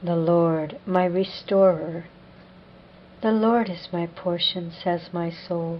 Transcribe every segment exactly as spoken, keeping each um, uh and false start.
The Lord, my restorer. The Lord is my portion, says my soul.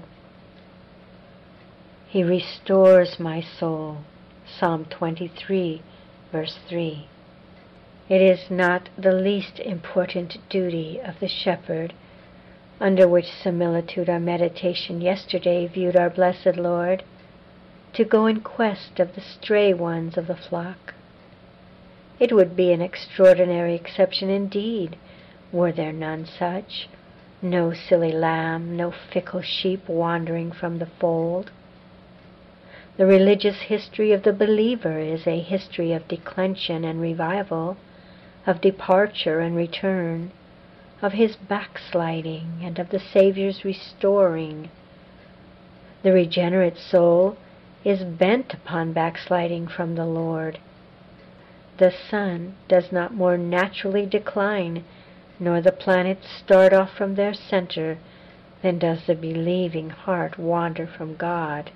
He restores my soul. Psalm twenty-three, verse three. It is not the least important duty of the shepherd, under which similitude our meditation yesterday viewed our blessed Lord, to go in quest of the stray ones of the flock. It would be an extraordinary exception indeed, were there none such, no silly lamb, no fickle sheep wandering from the fold. The religious history of the believer is a history of declension and revival, of departure and return, of his backsliding and of the Saviour's restoring. The regenerate soul is bent upon backsliding from the Lord. The sun does not more naturally decline, nor the planets start off from their center, than does the believing heart wander from God.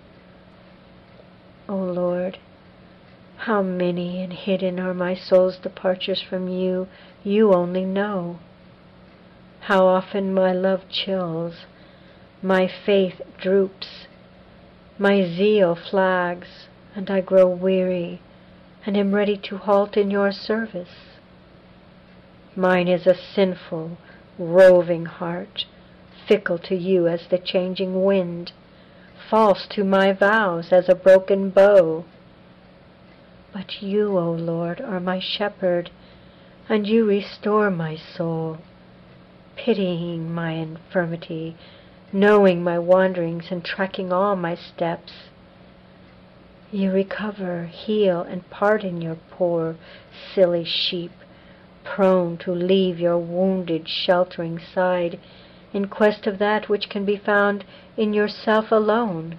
O Lord, how many and hidden are my soul's departures from you, you only know. How often my love chills, my faith droops, my zeal flags, and I grow weary, and am ready to halt in your service. Mine is a sinful, roving heart, fickle to you as the changing wind, false to my vows as a broken bow. But you, O Lord, are my shepherd, and you restore my soul, pitying my infirmity, knowing my wanderings and tracking all my steps. You recover, heal, and pardon your poor, silly sheep, prone to leave your wounded, sheltering side in quest of that which can be found in yourself alone.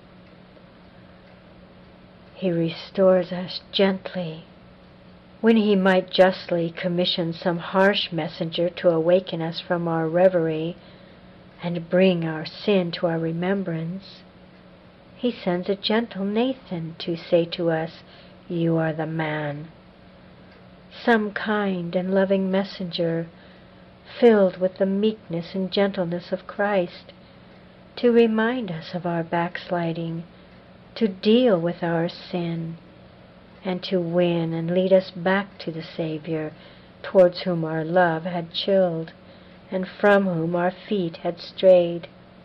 He restores us gently, when he might justly commission some harsh messenger to awaken us from our reverie and bring our sin to our remembrance. He sends a gentle Nathan to say to us, "You are the man." Some kind and loving messenger, filled with the meekness and gentleness of Christ, to remind us of our backsliding, to deal with our sin, and to win and lead us back to the Savior, towards whom our love had chilled, and from whom our feet had strayed.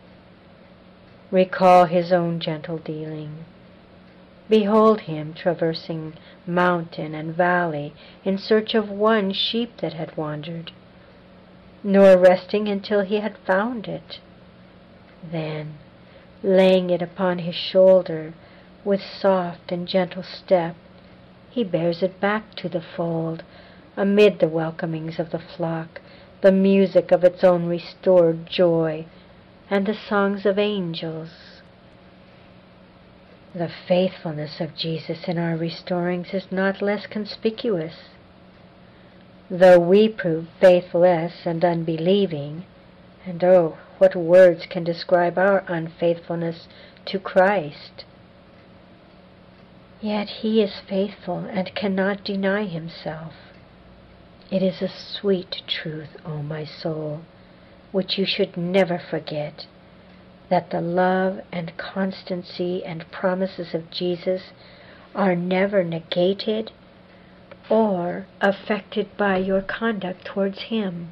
Recall his own gentle dealing. Behold him traversing mountain and valley in search of one sheep that had wandered, nor resting until he had found it. Then, laying it upon his shoulder, with soft and gentle step, he bears it back to the fold, amid the welcomings of the flock, the music of its own restored joy, and the songs of angels. The faithfulness of Jesus in our restorings is not less conspicuous. Though we prove faithless and unbelieving, and oh, what words can describe our unfaithfulness to Christ? Yet he is faithful and cannot deny himself. It is a sweet truth, O my soul, which you should never forget, that the love and constancy and promises of Jesus are never negated or affected by your conduct towards him.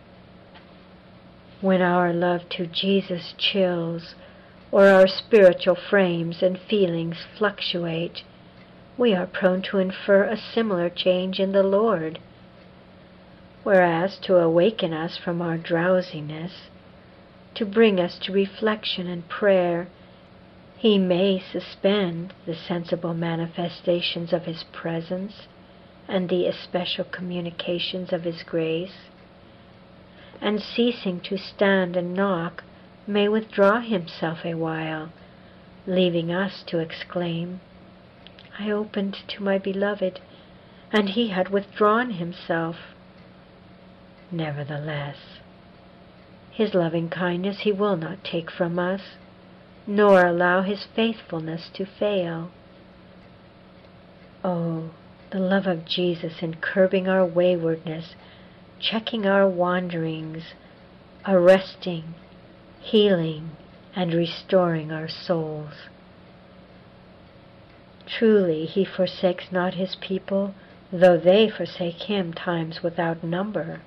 When our love to Jesus chills, or our spiritual frames and feelings fluctuate, we are prone to infer a similar change in the Lord. Whereas to awaken us from our drowsiness, to bring us to reflection and prayer, he may suspend the sensible manifestations of his presence and the especial communications of his grace, and ceasing to stand and knock, may withdraw himself a while, leaving us to exclaim, "I opened to my beloved, and he had withdrawn himself." Nevertheless, his loving kindness he will not take from us, nor allow his faithfulness to fail. Oh, the love of Jesus in curbing our waywardness, checking our wanderings, arresting, healing, and restoring our souls. Truly, he forsakes not his people, though they forsake him times without number.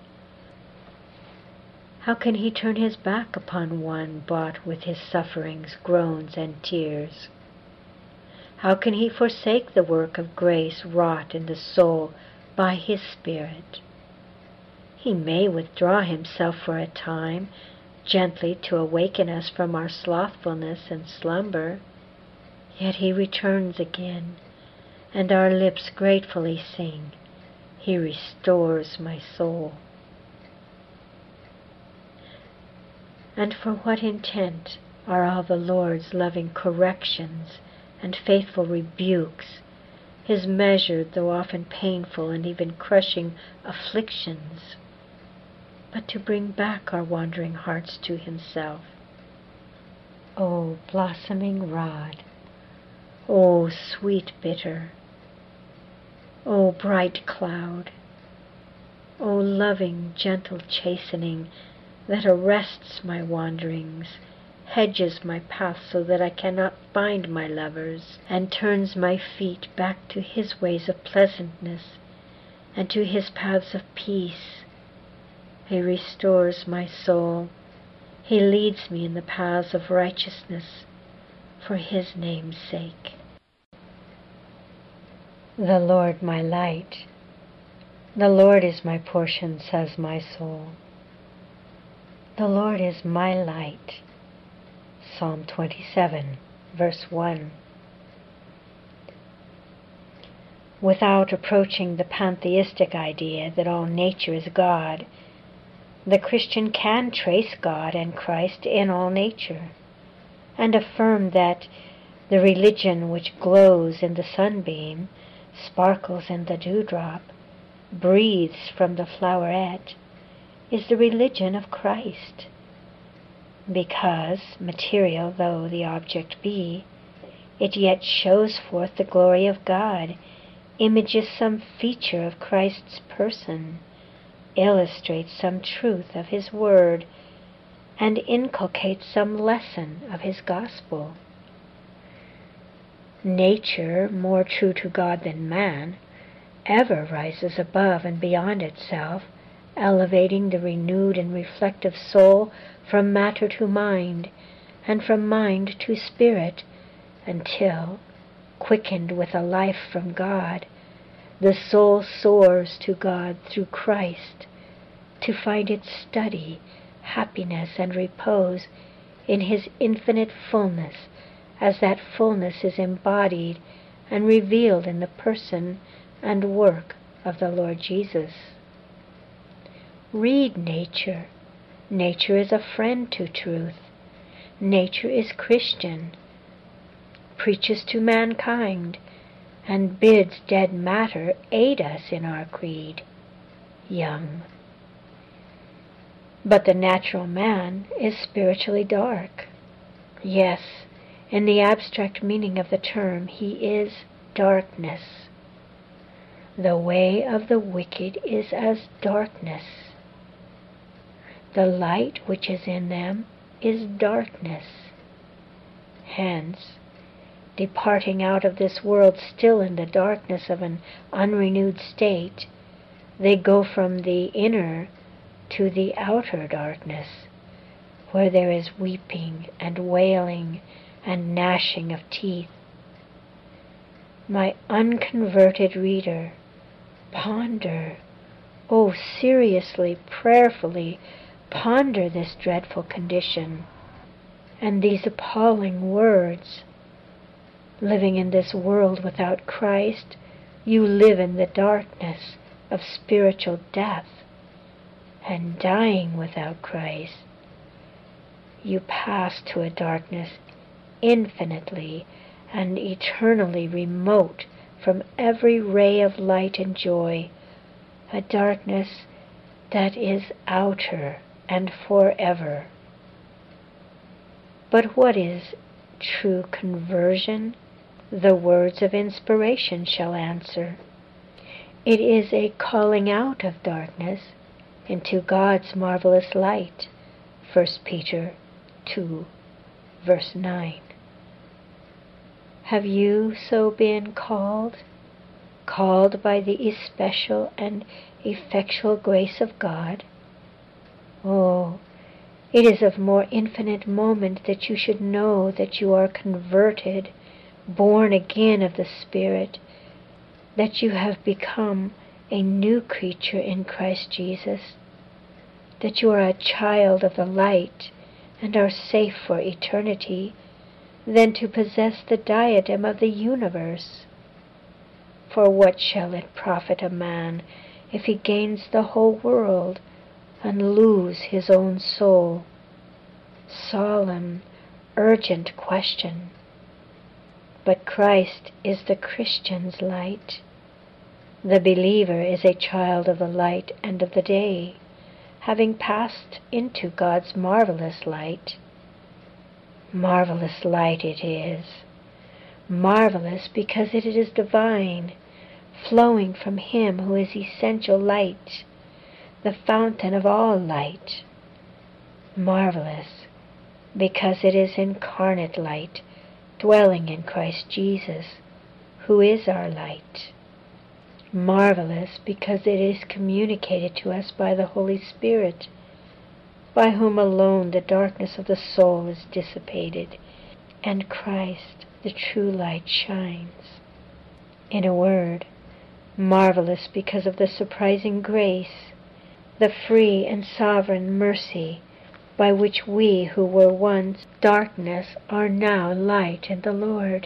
How can he turn his back upon one bought with his sufferings, groans, and tears? How can he forsake the work of grace wrought in the soul by his Spirit? He may withdraw himself for a time, gently to awaken us from our slothfulness and slumber, yet he returns again, and our lips gratefully sing, "He restores my soul." And for what intent are all the Lord's loving corrections and faithful rebukes, his measured, though often painful and even crushing afflictions, but to bring back our wandering hearts to himself? O blossoming rod, O sweet bitter, O bright cloud, O loving, gentle chastening that arrests my wanderings, hedges my path so that I cannot find my lovers, and turns my feet back to his ways of pleasantness and to his paths of peace. He restores my soul. He leads me in the paths of righteousness for his name's sake. The Lord my light. The Lord is my portion, says my soul. The Lord is my light. Psalm twenty-seven, verse one. Without approaching the pantheistic idea that all nature is God, the Christian can trace God and Christ in all nature, and affirm that the religion which glows in the sunbeam, sparkles in the dewdrop, breathes from the floweret, is the religion of Christ. Because, material though the object be, it yet shows forth the glory of God, images some feature of Christ's person, illustrates some truth of his word, and inculcates some lesson of his gospel. Nature, more true to God than man, ever rises above and beyond itself, elevating the renewed and reflective soul from matter to mind, and from mind to spirit, until, quickened with a life from God, the soul soars to God through Christ, to find its study, happiness, and repose in his infinite fullness, as that fullness is embodied and revealed in the person and work of the Lord Jesus. Read nature. Nature is a friend to truth. Nature is Christian, preaches to mankind, and bids dead matter aid us in our creed. Young. But the natural man is spiritually dark. Yes, in the abstract meaning of the term, he is darkness. The way of the wicked is as darkness. The light which is in them is darkness. Hence, departing out of this world still in the darkness of an unrenewed state, they go from the inner to the outer darkness, where there is weeping and wailing and gnashing of teeth. My unconverted reader, ponder, oh, seriously, prayerfully, ponder this dreadful condition and these appalling words. Living in this world without Christ, you live in the darkness of spiritual death, and dying without Christ, you pass to a darkness infinitely and eternally remote from every ray of light and joy, a darkness that is outer and forever. But what is true conversion? The words of inspiration shall answer. It is a calling out of darkness into God's marvelous light. First Peter two, verse nine. Have you so been called? Called by the especial and effectual grace of God? Oh, it is of more infinite moment that you should know that you are converted, born again of the Spirit, that you have become a new creature in Christ Jesus, that you are a child of the light and are safe for eternity, than to possess the diadem of the universe. For what shall it profit a man if he gains the whole world and lose his own soul? Solemn, urgent question. But Christ is the Christian's light. The believer is a child of the light and of the day, having passed into God's marvelous light. Marvelous light it is, marvelous because it is divine, flowing from Him who is essential light, the fountain of all light. Marvelous because it is incarnate light, dwelling in Christ Jesus, who is our light. Marvelous because it is communicated to us by the Holy Spirit, by whom alone the darkness of the soul is dissipated, and Christ, the true light, shines. In a word, marvelous because of the surprising grace, the free and sovereign mercy by which we who were once darkness are now light in the Lord.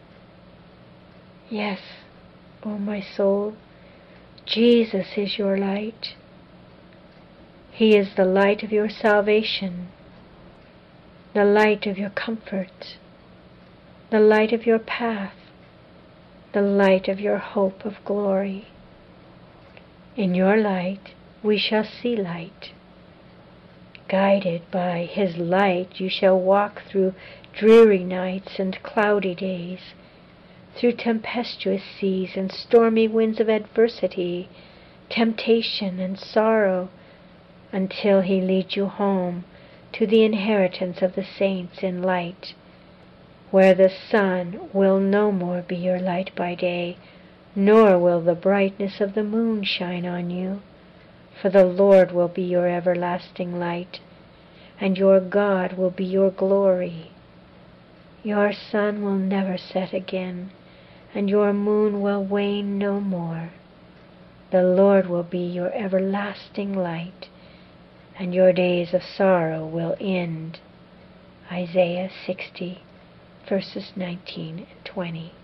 Yes, O my soul, Jesus is your light. He is the light of your salvation, the light of your comfort, the light of your path, the light of your hope of glory. In your light we shall see light. Guided by His light you shall walk through dreary nights and cloudy days, through tempestuous seas and stormy winds of adversity, temptation and sorrow, until He leads you home to the inheritance of the saints in light, where the sun will no more be your light by day, nor will the brightness of the moon shine on you, for the Lord will be your everlasting light, and your God will be your glory. Your sun will never set again, and your moon will wane no more. The Lord will be your everlasting light, and your days of sorrow will end. Isaiah sixty, verses nineteen and twenty.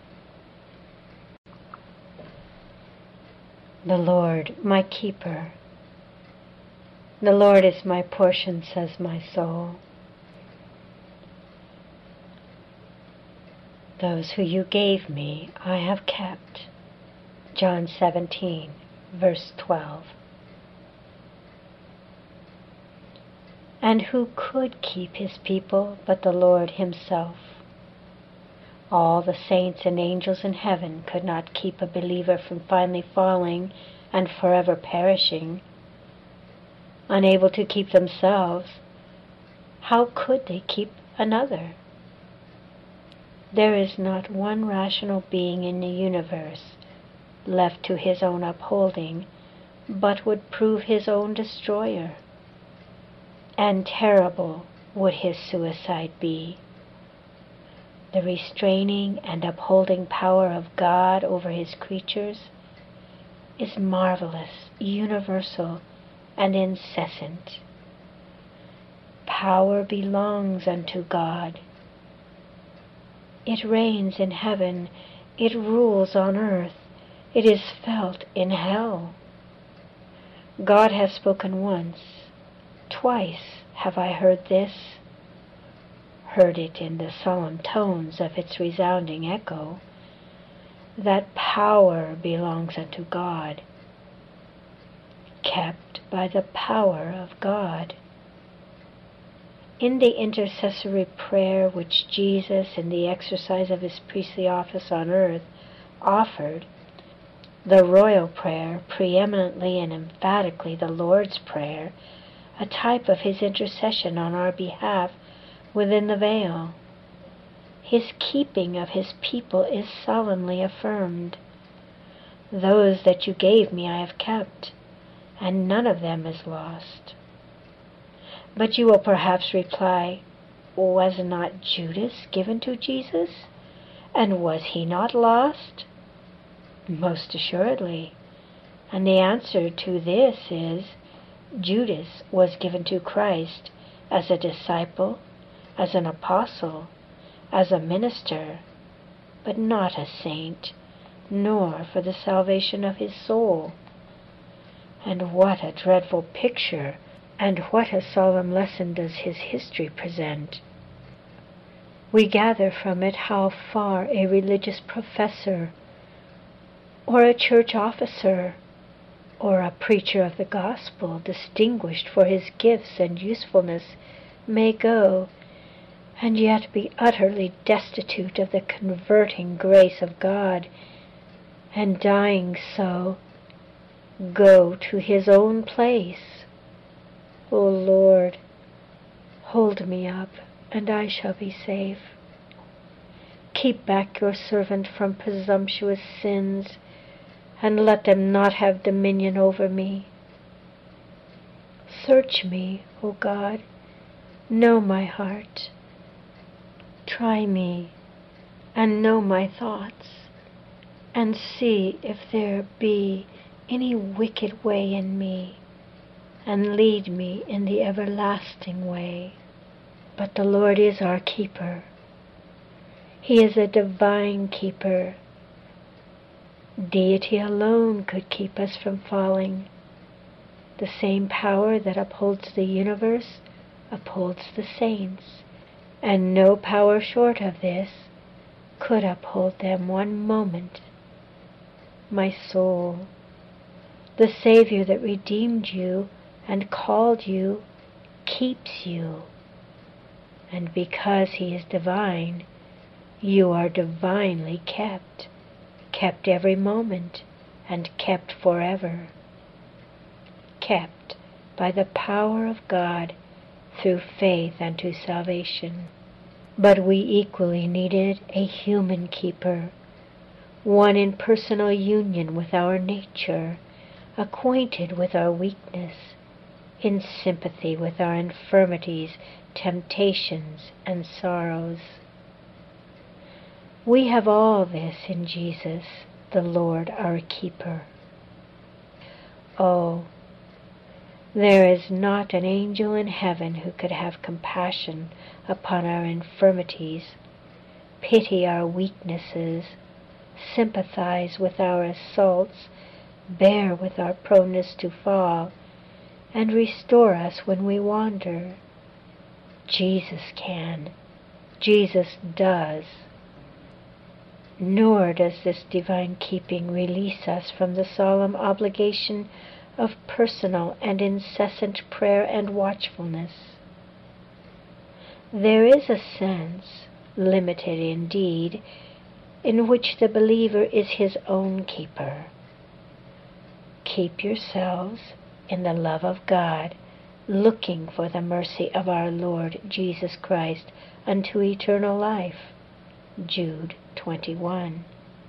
The Lord, my keeper. The Lord is my portion, says my soul. Those who you gave me I have kept. John seventeen, verse twelve. And who could keep His people but the Lord Himself? All the saints and angels in heaven could not keep a believer from finally falling and forever perishing. Unable to keep themselves, how could they keep another? There is not one rational being in the universe left to his own upholding, but would prove his own destroyer. And terrible would his suicide be. The restraining and upholding power of God over His creatures is marvelous, universal, and incessant. Power belongs unto God. It reigns in heaven, it rules on earth, it is felt in hell. God has spoken once, twice have I heard this, heard it in the solemn tones of its resounding echo, that power belongs unto God, kept by the power of God. In the intercessory prayer which Jesus, in the exercise of His priestly office on earth, offered, the royal prayer, preeminently and emphatically the Lord's Prayer, a type of his intercession on our behalf within the veil. His keeping of his people is solemnly affirmed. Those that you gave me I have kept, and none of them is lost. But you will perhaps reply, was not Judas given to Jesus? And was he not lost? Most assuredly. And the answer to this is, Judas was given to Christ as a disciple, as an apostle, as a minister, but not a saint, nor for the salvation of his soul. And what a dreadful picture, and what a solemn lesson does his history present. We gather from it how far a religious professor, or a church officer, or a preacher of the gospel distinguished for his gifts and usefulness may go, and yet be utterly destitute of the converting grace of God, and dying so, go to his own place. O Lord, hold me up, and I shall be safe. Keep back your servant from presumptuous sins, and let them not have dominion over me. Search me, O God, know my heart. Try me, and know my thoughts, and see if there be any wicked way in me, and lead me in the everlasting way. But the Lord is our keeper. He is a divine keeper. Deity alone could keep us from falling. The same power that upholds the universe upholds the saints, and no power short of this could uphold them one moment. My soul, the Savior that redeemed you and called you keeps you, and because he is divine, you are divinely kept. Kept every moment, and kept forever. Kept by the power of God through faith unto salvation. But we equally needed a human keeper, one in personal union with our nature, acquainted with our weakness, in sympathy with our infirmities, temptations, and sorrows. We have all this in Jesus, the Lord our keeper. Oh, there is not an angel in heaven who could have compassion upon our infirmities, pity our weaknesses, sympathize with our assaults, bear with our proneness to fall, and restore us when we wander. Jesus can. Jesus does. Nor does this divine keeping release us from the solemn obligation of personal and incessant prayer and watchfulness. There is a sense, limited indeed, in which the believer is his own keeper. Keep yourselves in the love of God, looking for the mercy of our Lord Jesus Christ unto eternal life. Jude twenty-one.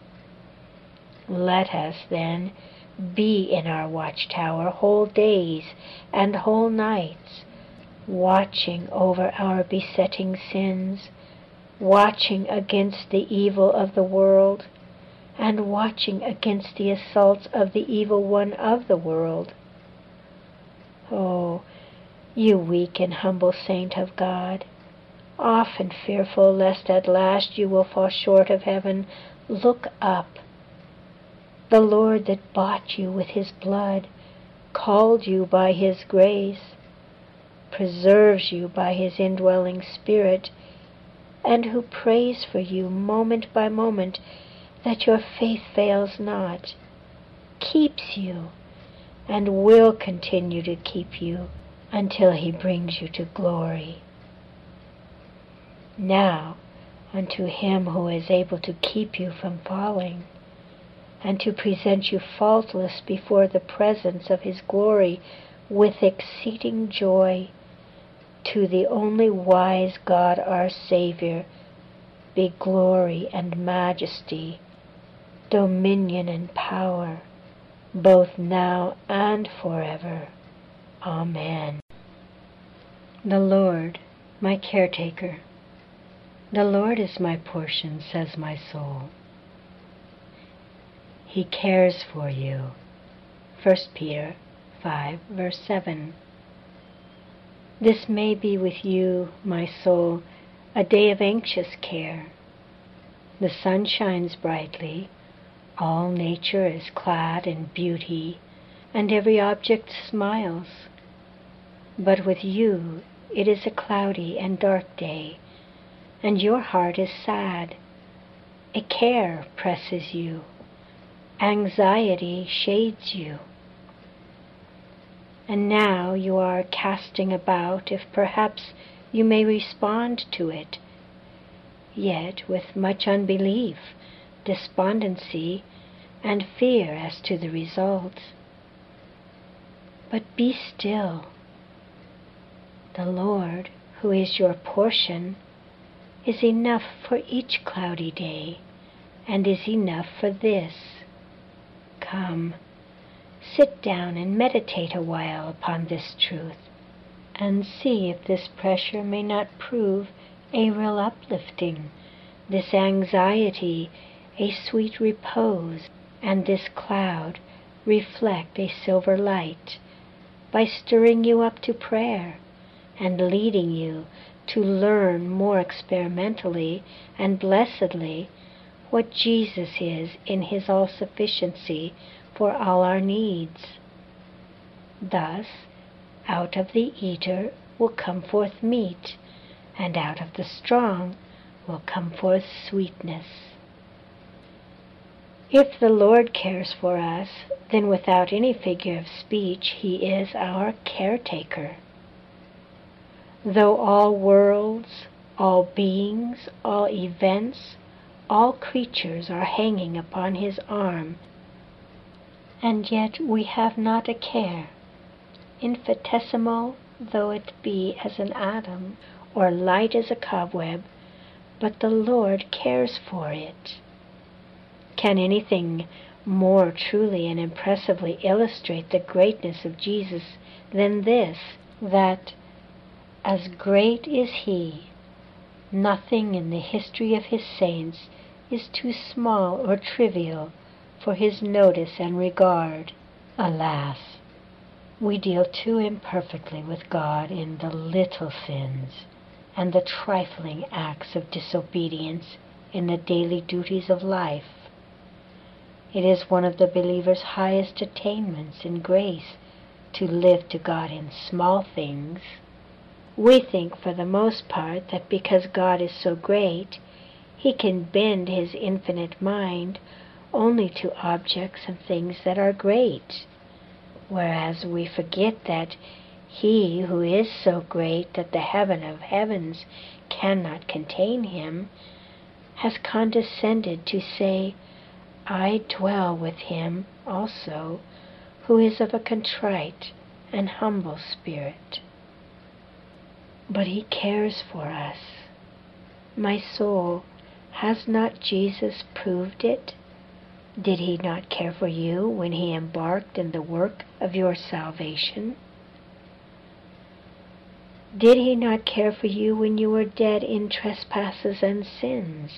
Let us, then, be in our watchtower whole days and whole nights, watching over our besetting sins, watching against the evil of the world, and watching against the assaults of the evil one of the world. Oh, you weak and humble saint of God, often fearful lest at last you will fall short of heaven, look up. The Lord that bought you with his blood, called you by his grace, preserves you by his indwelling Spirit, and who prays for you moment by moment that your faith fails not, keeps you, and will continue to keep you until he brings you to glory. Now, unto him who is able to keep you from falling, and to present you faultless before the presence of his glory with exceeding joy. To the only wise God our Savior be glory and majesty, dominion and power, both now and forever. Amen. The Lord, my caretaker. The Lord is my portion, says my soul. He cares for you. First Peter five, verse seven. This may be with you, my soul, a day of anxious care. The sun shines brightly, all nature is clad in beauty, and every object smiles. But with you it is a cloudy and dark day, and your heart is sad. A care presses you. Anxiety shades you. And now you are casting about if perhaps you may respond to it, yet with much unbelief, despondency, and fear as to the result. But be still. The Lord, who is your portion, is enough for each cloudy day, and is enough for this. Come, sit down and meditate a while upon this truth, and see if this pressure may not prove a real uplifting, this anxiety a sweet repose, and this cloud reflect a silver light, by stirring you up to prayer, and leading you to learn more experimentally and blessedly what Jesus is in his all-sufficiency for all our needs. Thus, out of the eater will come forth meat, and out of the strong will come forth sweetness. If the Lord cares for us, then without any figure of speech he is our caretaker. Though all worlds, all beings, all events, all creatures are hanging upon his arm, and yet we have not a care, infinitesimal though it be as an atom, or light as a cobweb, but the Lord cares for it. Can anything more truly and impressively illustrate the greatness of Jesus than this, that, as great is he, nothing in the history of his saints is too small or trivial for his notice and regard. Alas, we deal too imperfectly with God in the little sins and the trifling acts of disobedience in the daily duties of life. It is one of the believer's highest attainments in grace to live to God in small things. We think for the most part that because God is so great, he can bend his infinite mind only to objects and things that are great, whereas we forget that he who is so great that the heaven of heavens cannot contain him has condescended to say, I dwell with him also, who is of a contrite and humble spirit. But he cares for us. My soul, has not Jesus proved it? Did he not care for you when he embarked in the work of your salvation? Did he not care for you when you were dead in trespasses and sins?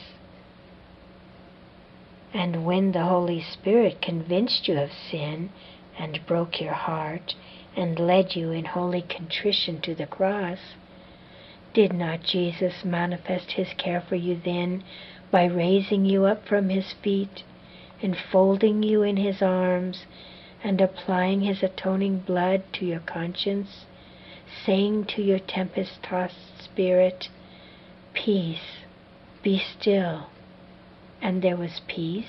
And when the Holy Spirit convinced you of sin and broke your heart and led you in holy contrition to the cross, did not Jesus manifest his care for you then by raising you up from his feet, enfolding you in his arms, and applying his atoning blood to your conscience, saying to your tempest-tossed spirit, Peace, be still, and there was peace?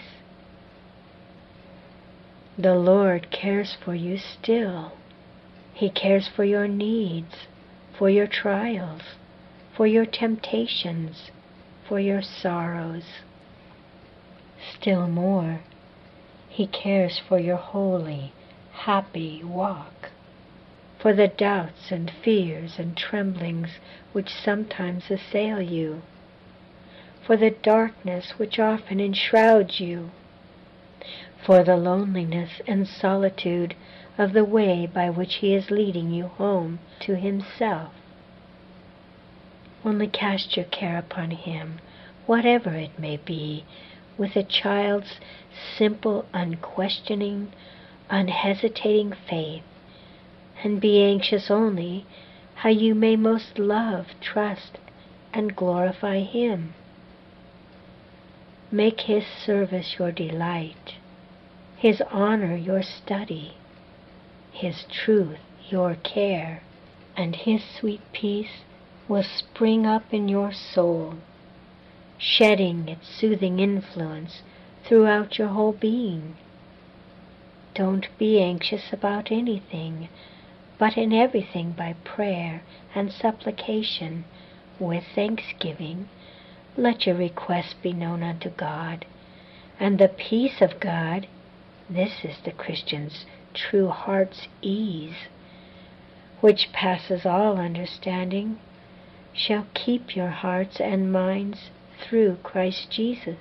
The Lord cares for you still. He cares for your needs, for your trials, for your temptations, for your sorrows. Still more, He cares for your holy, happy walk, for the doubts and fears and tremblings which sometimes assail you, for the darkness which often enshrouds you, for the loneliness and solitude of the way by which He is leading you home to Himself. Only cast your care upon Him, whatever it may be, with a child's simple, unquestioning, unhesitating faith, and be anxious only how you may most love, trust, and glorify Him. Make His service your delight, His honor your study, His truth your care, and His sweet peace will spring up in your soul, shedding its soothing influence throughout your whole being. Don't be anxious about anything, but in everything by prayer and supplication, with thanksgiving, let your requests be known unto God, and the peace of God, this is the Christian's true heart's ease, which passes all understanding, shall keep your hearts and minds through Christ Jesus.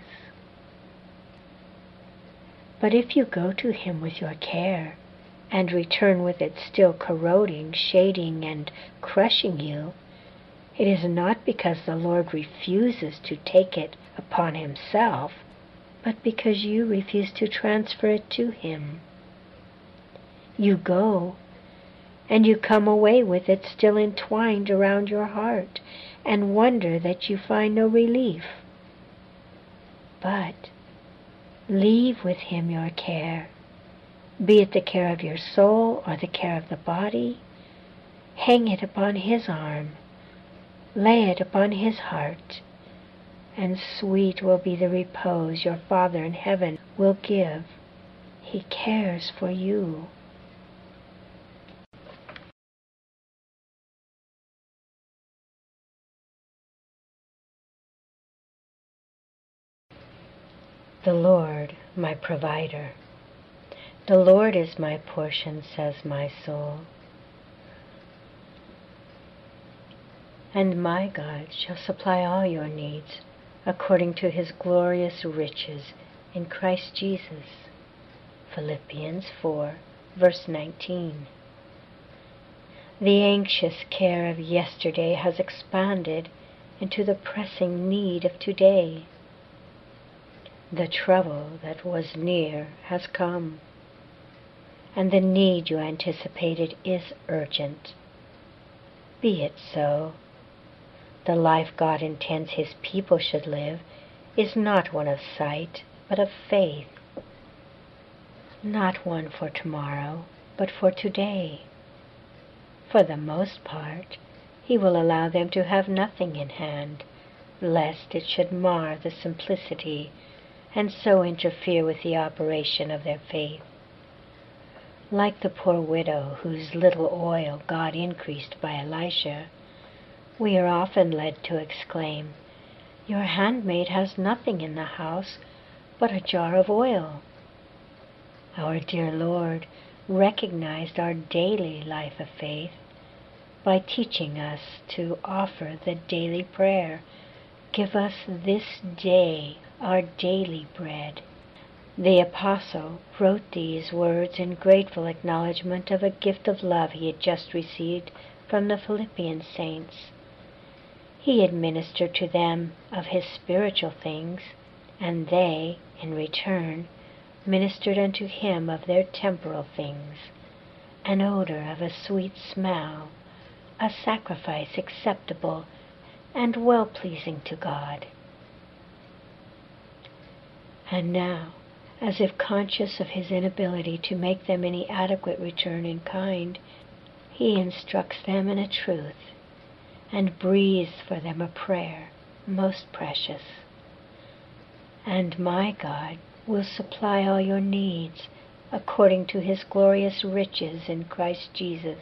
But if you go to Him with your care, and return with it still corroding, shading, and crushing you, it is not because the Lord refuses to take it upon Himself, but because you refuse to transfer it to Him. You go, and you come away with it still entwined around your heart, and wonder that you find no relief. But leave with Him your care, be it the care of your soul or the care of the body. Hang it upon His arm, lay it upon His heart, and sweet will be the repose your Father in heaven will give. He cares for you. The Lord, my provider. The Lord is my portion, says my soul. And my God shall supply all your needs according to His glorious riches in Christ Jesus. Philippians four, verse nineteen. The anxious care of yesterday has expanded into the pressing need of today. The trouble that was near has come, and the need you anticipated is urgent. Be it so. The life God intends His people should live is not one of sight, but of faith. Not one for tomorrow, but for today. For the most part, He will allow them to have nothing in hand, lest it should mar the simplicity and so interfere with the operation of their faith. Like the poor widow whose little oil God increased by Elisha, we are often led to exclaim, "Your handmaid has nothing in the house but a jar of oil." Our dear Lord recognized our daily life of faith by teaching us to offer the daily prayer, "Give us this day our daily bread." The Apostle wrote these words in grateful acknowledgment of a gift of love he had just received from the Philippian saints. He administered to them of His spiritual things, and they, in return, ministered unto Him of their temporal things, an odor of a sweet smell, a sacrifice acceptable and well-pleasing to God. And now, as if conscious of His inability to make them any adequate return in kind, He instructs them in a truth, and breathes for them a prayer most precious. And my God will supply all your needs according to His glorious riches in Christ Jesus.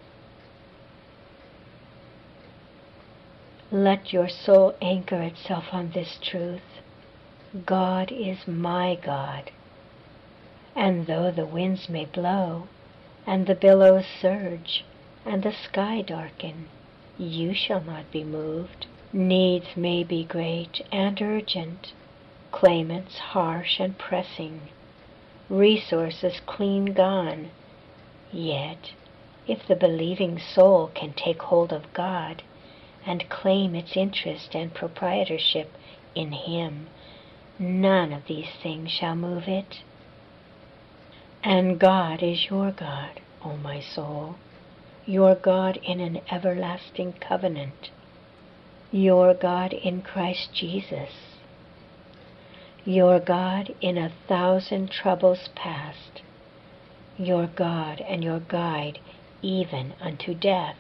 Let your soul anchor itself on this truth. God is my God. And though the winds may blow, and the billows surge, and the sky darken, you shall not be moved. Needs may be great and urgent, claimants harsh and pressing, resources clean gone. Yet, if the believing soul can take hold of God and claim its interest and proprietorship in Him, none of these things shall move it. And God is your God, O my soul, your God in an everlasting covenant, your God in Christ Jesus, your God in a thousand troubles past, your God and your guide even unto death.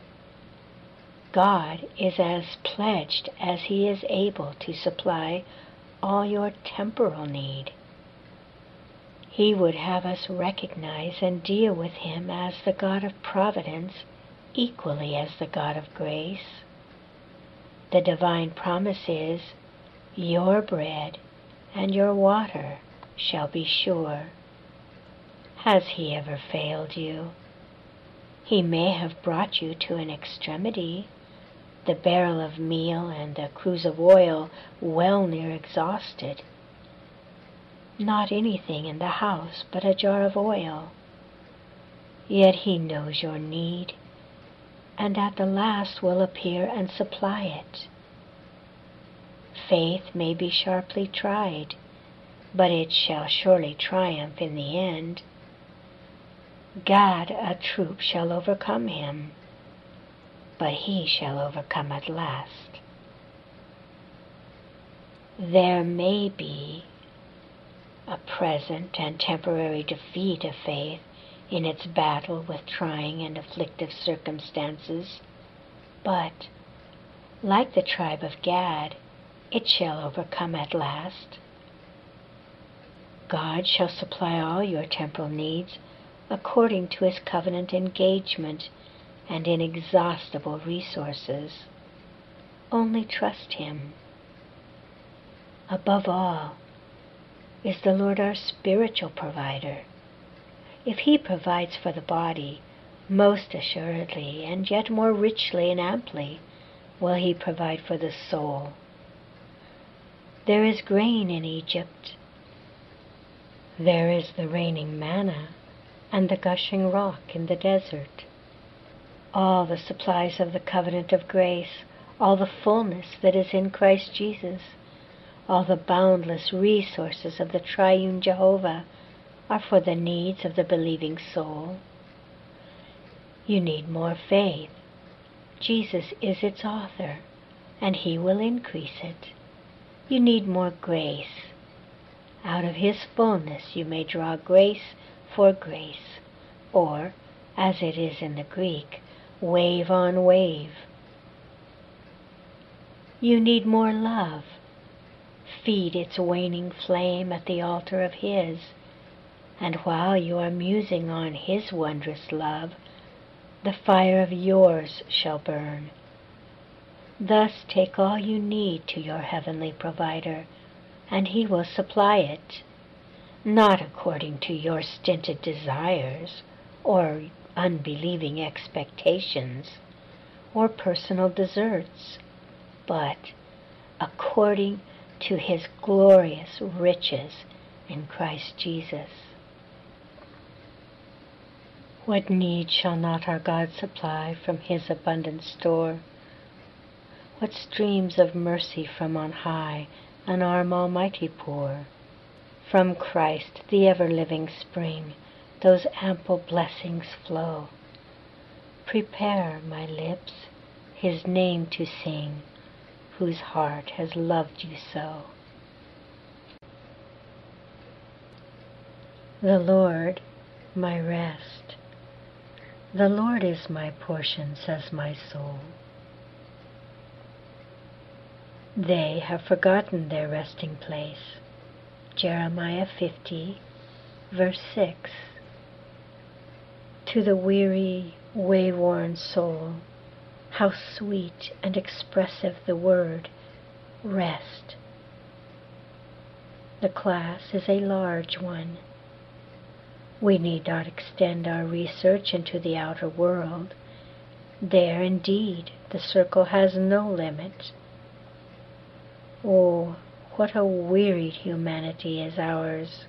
God is as pledged as He is able to supply all your temporal need. He would have us recognize and deal with Him as the God of providence equally as the God of grace. The divine promise is, your bread and your water shall be sure. Has He ever failed you? He may have brought you to an extremity, the barrel of meal and the cruse of oil well near exhausted. Not anything in the house but a jar of oil. Yet He knows your need, and at the last will appear and supply it. Faith may be sharply tried, but it shall surely triumph in the end. God a troop shall overcome him, but he shall overcome at last. There may be a present and temporary defeat of faith in its battle with trying and afflictive circumstances, but, like the tribe of Gad, it shall overcome at last. God shall supply all your temporal needs according to His covenant engagement and inexhaustible resources. Only trust Him. Above all, is the Lord our spiritual provider. If He provides for the body, most assuredly and yet more richly and amply will He provide for the soul. There is grain in Egypt. There is the raining manna and the gushing rock in the desert. All the supplies of the covenant of grace, all the fullness that is in Christ Jesus, all the boundless resources of the triune Jehovah are for the needs of the believing soul. You need more faith. Jesus is its author, and He will increase it. You need more grace. Out of His fullness you may draw grace for grace, or, as it is in the Greek, wave on wave. You need more love. Feed its waning flame at the altar of His, and while you are musing on His wondrous love, the fire of yours shall burn. Thus take all you need to your heavenly provider, and He will supply it, not according to your stinted desires, or unbelieving expectations, or personal deserts, but according to His glorious riches in Christ Jesus. What need shall not our God supply from His abundant store? What streams of mercy from on high an arm almighty pour? From Christ, the ever-living spring, those ample blessings flow. Prepare, my lips, His name to sing, whose heart has loved you so. The Lord, my rest. The Lord is my portion, says my soul. They have forgotten their resting place. Jeremiah fifty, verse six. To the weary, wayworn soul, how sweet and expressive the word, rest. The class is a large one. We need not extend our research into the outer world. There, indeed, the circle has no limit. Oh, what a wearied humanity is ours!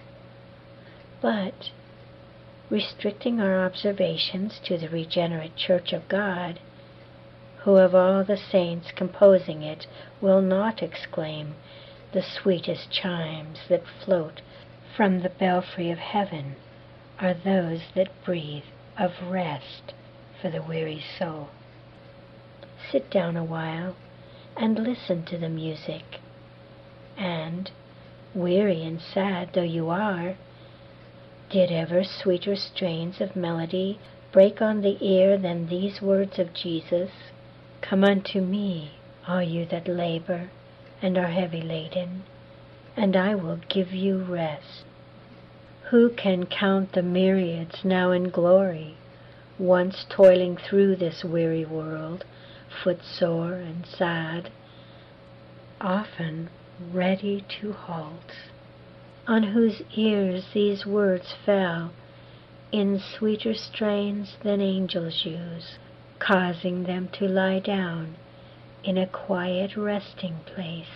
But, restricting our observations to the regenerate Church of God, who of all the saints composing it will not exclaim, "The sweetest chimes that float from the belfry of heaven are those that breathe of rest for the weary soul." Sit down a while and listen to the music, and, weary and sad though you are, did ever sweeter strains of melody break on the ear than these words of Jesus? "Come unto me, all you that labor and are heavy laden, and I will give you rest." Who can count the myriads now in glory, once toiling through this weary world, footsore and sad, often ready to halt, on whose ears these words fell in sweeter strains than angels use, causing them to lie down in a quiet resting place?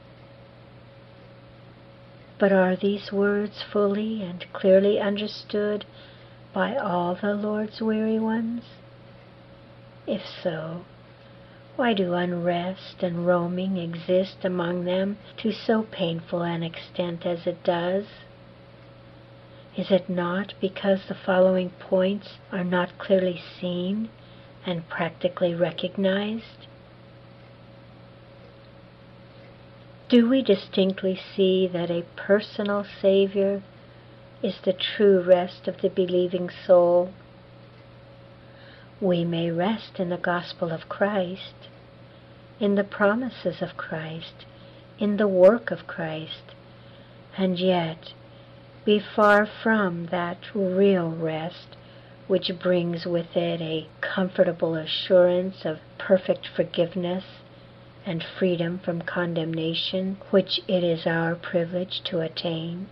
But are these words fully and clearly understood by all the Lord's weary ones? If so, why do unrest and roaming exist among them to so painful an extent as it does? Is it not because the following points are not clearly seen and practically recognized? Do we distinctly see that a personal Savior is the true rest of the believing soul? We may rest in the gospel of Christ, in the promises of Christ, in the work of Christ, and yet be far from that real rest which brings with it a comfortable assurance of perfect forgiveness and freedom from condemnation, which it is our privilege to attain.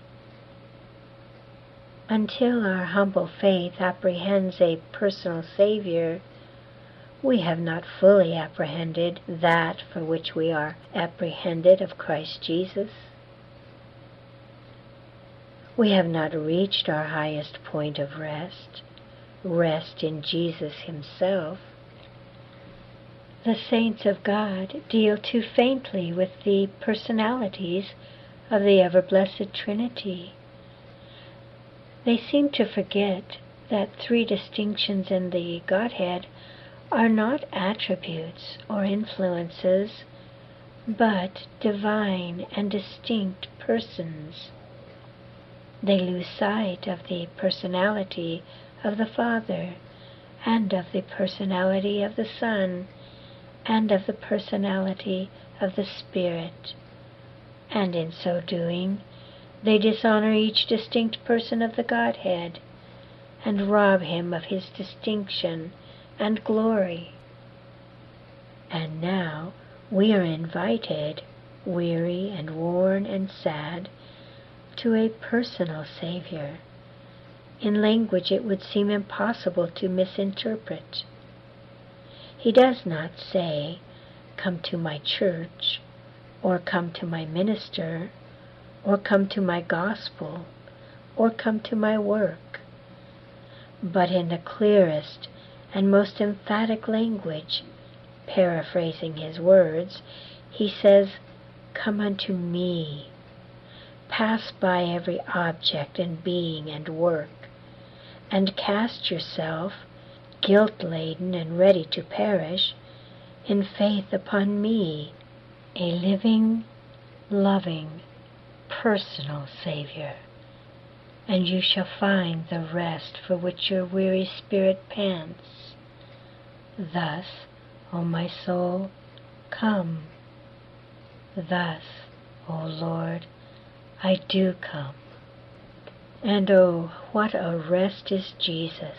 Until our humble faith apprehends a personal Savior, we have not fully apprehended that for which we are apprehended of Christ Jesus. We have not reached our highest point of rest, rest in Jesus Himself. The saints of God deal too faintly with the personalities of the ever-blessed Trinity. They seem to forget that three distinctions in the Godhead are not attributes or influences, but divine and distinct persons. They lose sight of the personality of the Father, and of the personality of the Son, and of the personality of the Spirit, and in so doing, they dishonor each distinct person of the Godhead, and rob Him of His distinction and glory. And now we are invited, weary and worn and sad, to a personal Savior, in language it would seem impossible to misinterpret. He does not say, "Come to my church," or "Come to my minister," or "Come to my gospel," or "Come to my work," but in the clearest and most emphatic language, paraphrasing His words, He says, "Come unto me." Pass by every object and being and work, and cast yourself, guilt-laden and ready to perish, in faith upon me, a living, loving, personal Savior, and you shall find the rest for which your weary spirit pants. Thus, O my soul, come. Thus, O Lord, I do come. And oh, what a rest is Jesus!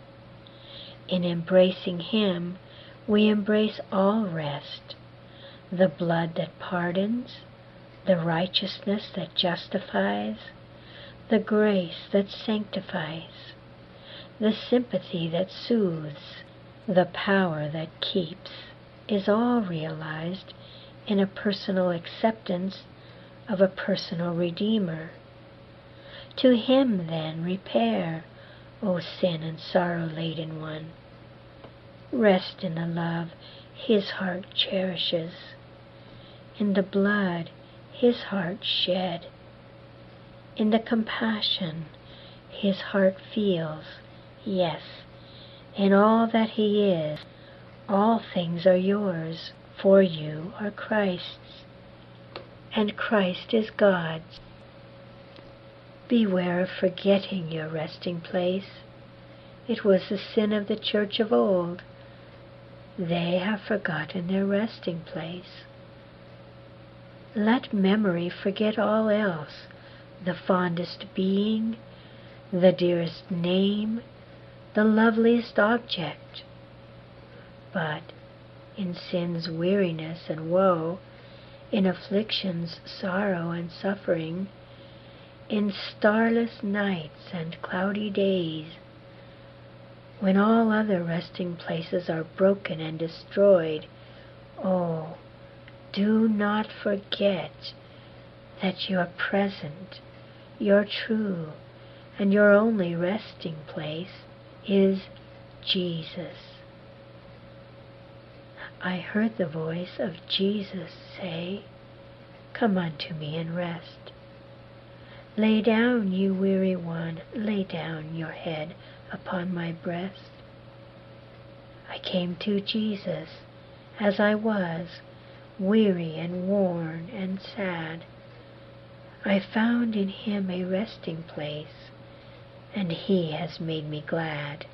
In embracing Him, we embrace all rest, the blood that pardons, the righteousness that justifies, the grace that sanctifies, the sympathy that soothes, the power that keeps, is all realized in a personal acceptance of a personal Redeemer. To him, then, repair, O sin and sorrow-laden one. Rest in the love his heart cherishes, in the blood his heart shed, in the compassion his heart feels. Yes, in all that he is, all things are yours, for you are Christ's, and Christ is God's. Beware of forgetting your resting place. It was the sin of the church of old. They have forgotten their resting place. Let memory forget all else, the fondest being, the dearest name, the loveliest object. But in sin's weariness and woe, in affliction's sorrow and suffering, in starless nights and cloudy days, when all other resting places are broken and destroyed, oh, do not forget that your present, your true, and your only resting place is Jesus. I heard the voice of Jesus say, "Come unto me and rest. Lay down, you weary one, lay down your head upon my breast." I came to Jesus as I was, weary and worn and sad. I found in him a resting place, and he has made me glad.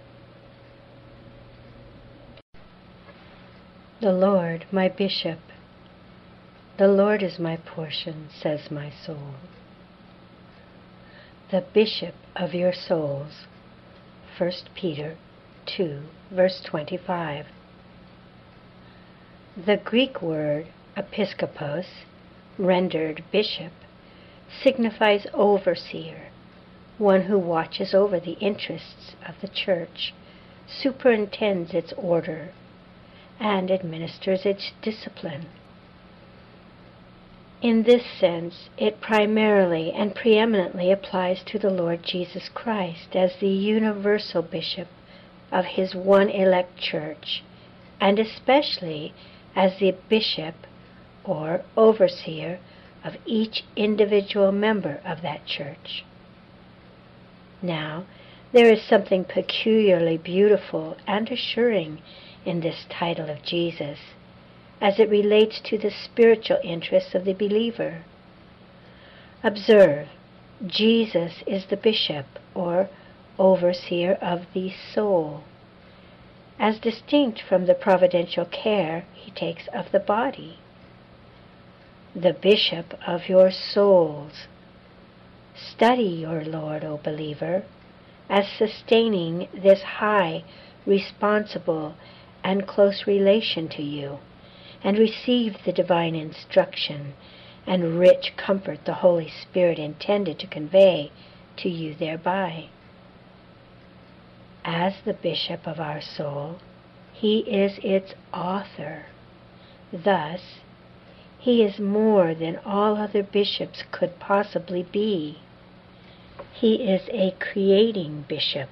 The Lord, my Bishop. The Lord is my portion, says my soul. The Bishop of your souls. First Peter two, verse twenty-five. The Greek word episkopos, rendered bishop, signifies overseer, one who watches over the interests of the church, superintends its order, and administers its discipline. In this sense, it primarily and preeminently applies to the Lord Jesus Christ as the universal bishop of his one elect church, and especially as the bishop or overseer of each individual member of that church. Now, there is something peculiarly beautiful and assuring in this title of Jesus, as it relates to the spiritual interests of the believer. Observe, Jesus is the bishop, or overseer of the soul, as distinct from the providential care he takes of the body. The bishop of your souls. Study your Lord, O believer, as sustaining this high, responsible, and close relation to you, and receive the divine instruction and rich comfort the Holy Spirit intended to convey to you thereby. As the bishop of our soul, he is its author. Thus, he is more than all other bishops could possibly be. He is a creating bishop.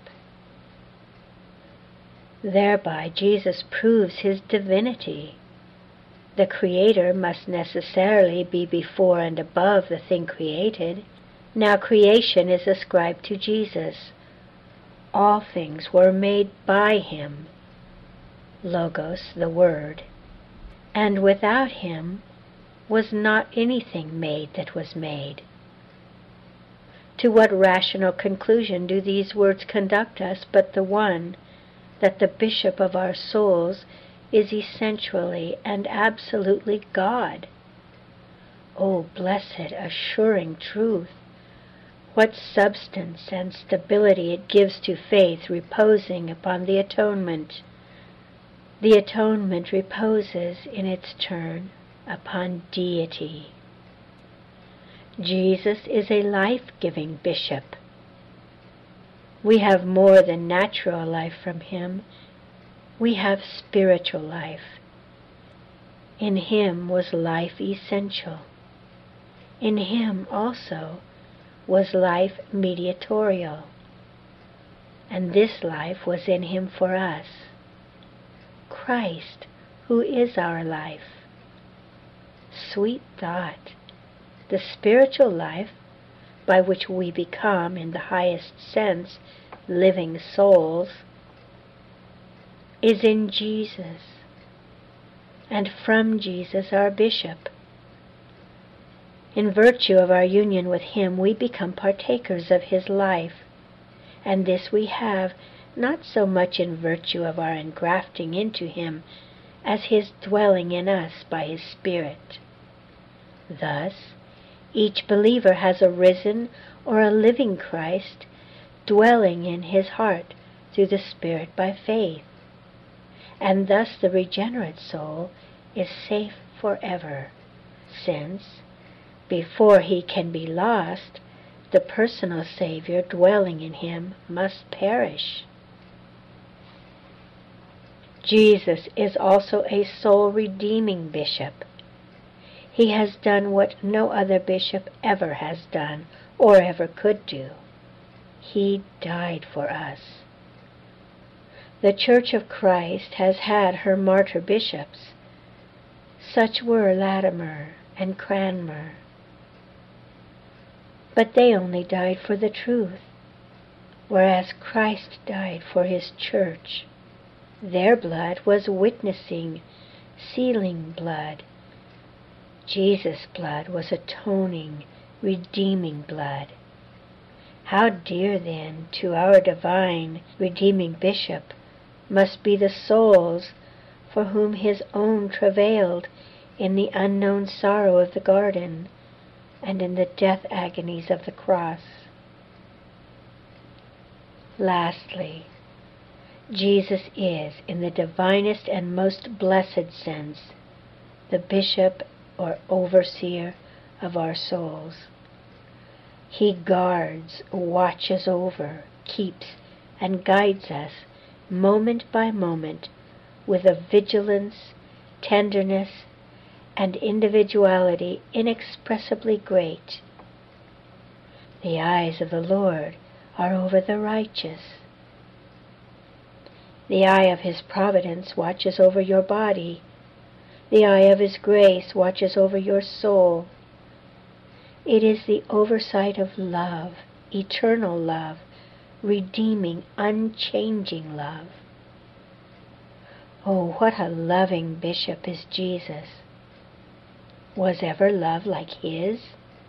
Thereby Jesus proves his divinity. The Creator must necessarily be before and above the thing created. Now creation is ascribed to Jesus. All things were made by him, Logos, the Word, and without him was not anything made that was made. To what rational conclusion do these words conduct us but the one, that the bishop of our souls is essentially and absolutely God? O blessed, assuring truth! What substance and stability it gives to faith reposing upon the atonement. The atonement reposes in its turn upon deity. Jesus is a life-giving bishop. We have more than natural life from him. We have spiritual life. In him was life essential. In him also was life mediatorial. And this life was in him for us. Christ, who is our life. Sweet thought! The spiritual life, by which we become, in the highest sense, living souls, is in Jesus, and from Jesus our bishop. In virtue of our union with him, we become partakers of his life, and this we have not so much in virtue of our engrafting into him as his dwelling in us by his Spirit. Thus, each believer has a risen or a living Christ dwelling in his heart through the Spirit by faith, and thus the regenerate soul is safe forever, since, before he can be lost, the personal Savior dwelling in him must perish. Jesus is also a soul-redeeming bishop. He has done what no other bishop ever has done or ever could do. He died for us. The Church of Christ has had her martyr bishops. Such were Latimer and Cranmer. But they only died for the truth, whereas Christ died for his church. Their blood was witnessing, sealing blood. Jesus' blood was atoning, redeeming blood. How dear, then, to our divine, redeeming bishop must be the souls for whom his own travailed in the unknown sorrow of the garden and in the death agonies of the cross. Lastly, Jesus is, in the divinest and most blessed sense, the bishop or overseer of our souls. He guards, watches over, keeps, and guides us moment by moment with a vigilance, tenderness, and individuality inexpressibly great. The eyes of the Lord are over the righteous. The eye of his providence watches over your body. The eye of his grace watches over your soul. It is the oversight of love, eternal love, redeeming, unchanging love. Oh, what a loving bishop is Jesus! Was ever love like his?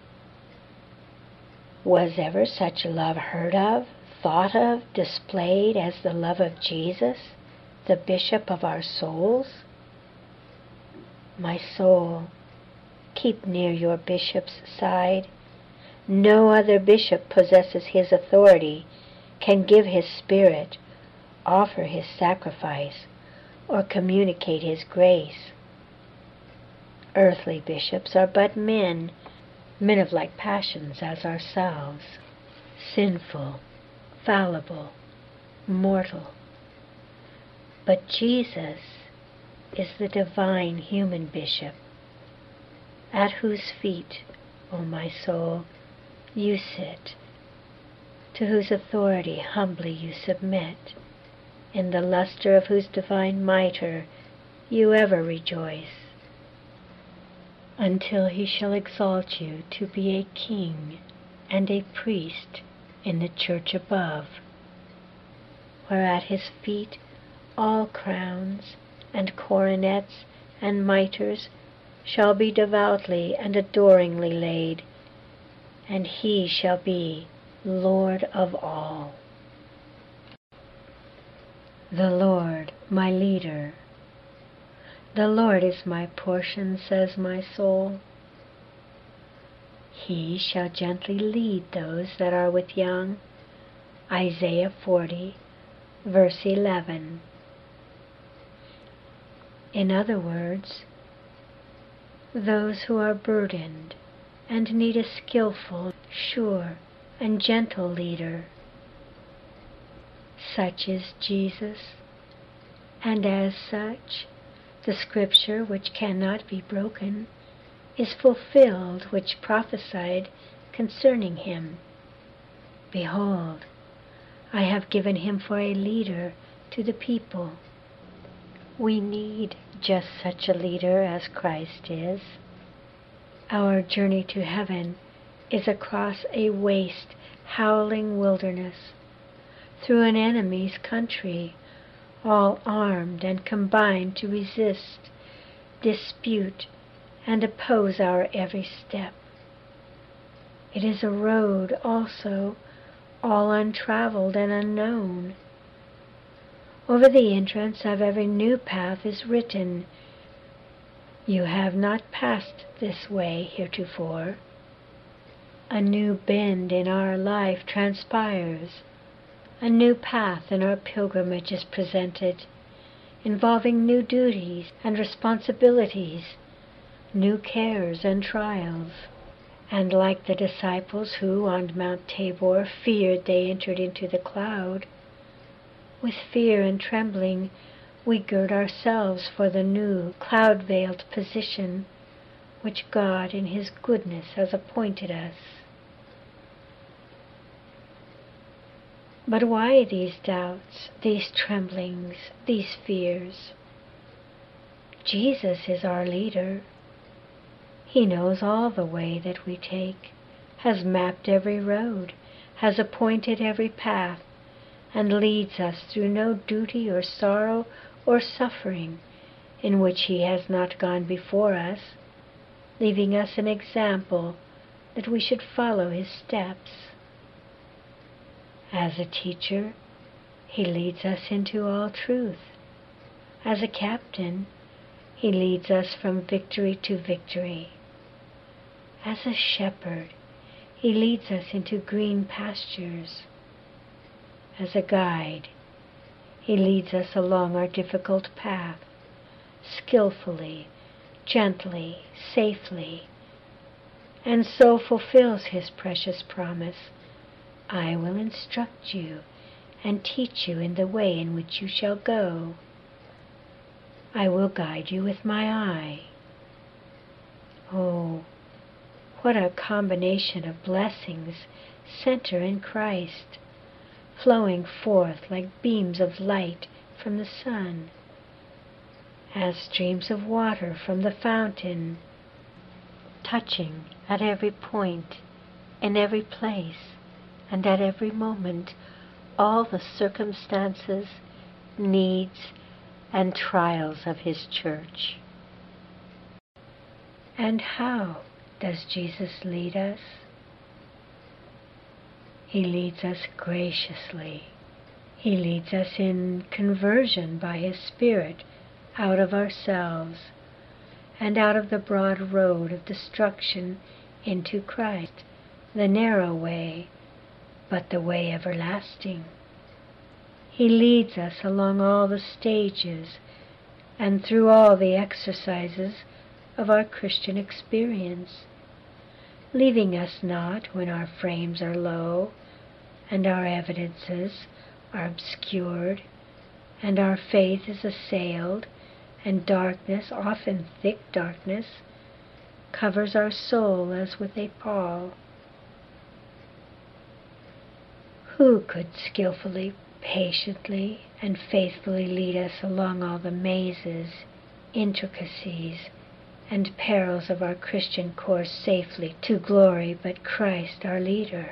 Was ever such love heard of, thought of, displayed as the love of Jesus, the bishop of our souls? My soul, keep near your bishop's side. No other bishop possesses his authority, can give his spirit, offer his sacrifice, or communicate his grace. Earthly bishops are but men, men of like passions as ourselves, sinful, fallible, mortal. But Jesus is the divine human bishop, at whose feet, O my soul, you sit, to whose authority humbly you submit, in the luster of whose divine mitre you ever rejoice, until he shall exalt you to be a king and a priest in the church above, where at his feet all crowns and coronets and mitres shall be devoutly and adoringly laid, and he shall be Lord of all. The Lord, my leader. The Lord is my portion, says my soul. He shall gently lead those that are with young. Isaiah forty, verse eleven. In other words, those who are burdened and need a skillful, sure, and gentle leader. Such is Jesus, and as such, the Scripture which cannot be broken is fulfilled which prophesied concerning him. Behold, I have given him for a leader to the people. We need just such a leader as Christ is. Our journey to heaven is across a waste, howling wilderness, through an enemy's country, all armed and combined to resist, dispute, and oppose our every step. It is a road also, all untraveled and unknown. Over the entrance of every new path is written, "You have not passed this way heretofore." A new bend in our life transpires. A new path in our pilgrimage is presented, involving new duties and responsibilities, new cares and trials. And like the disciples who on Mount Tabor feared they entered into the cloud, with fear and trembling we gird ourselves for the new cloud-veiled position which God in His goodness has appointed us. But why these doubts, these tremblings, these fears? Jesus is our leader. He knows all the way that we take, has mapped every road, has appointed every path, and leads us through no duty or sorrow or suffering in which He has not gone before us, leaving us an example that we should follow His steps. As a teacher, He leads us into all truth. As a captain, He leads us from victory to victory. As a shepherd, He leads us into green pastures. As a guide, He leads us along our difficult path, skillfully, gently, safely, and so fulfills His precious promise, "I will instruct you and teach you in the way in which you shall go. I will guide you with my eye." Oh, what a combination of blessings center in Christ, flowing forth like beams of light from the sun, as streams of water from the fountain, touching at every point, in every place, and at every moment all the circumstances, needs, and trials of His church. And how does Jesus lead us? He leads us graciously. He leads us in conversion by His Spirit out of ourselves and out of the broad road of destruction into Christ, the narrow way, but the way everlasting. He leads us along all the stages and through all the exercises of our Christian experience, leaving us not when our frames are low and our evidences are obscured and our faith is assailed and darkness, often thick darkness, covers our soul as with a pall. Who could skillfully, patiently, and faithfully lead us along all the mazes, intricacies, and perils of our Christian course safely to glory but Christ our leader?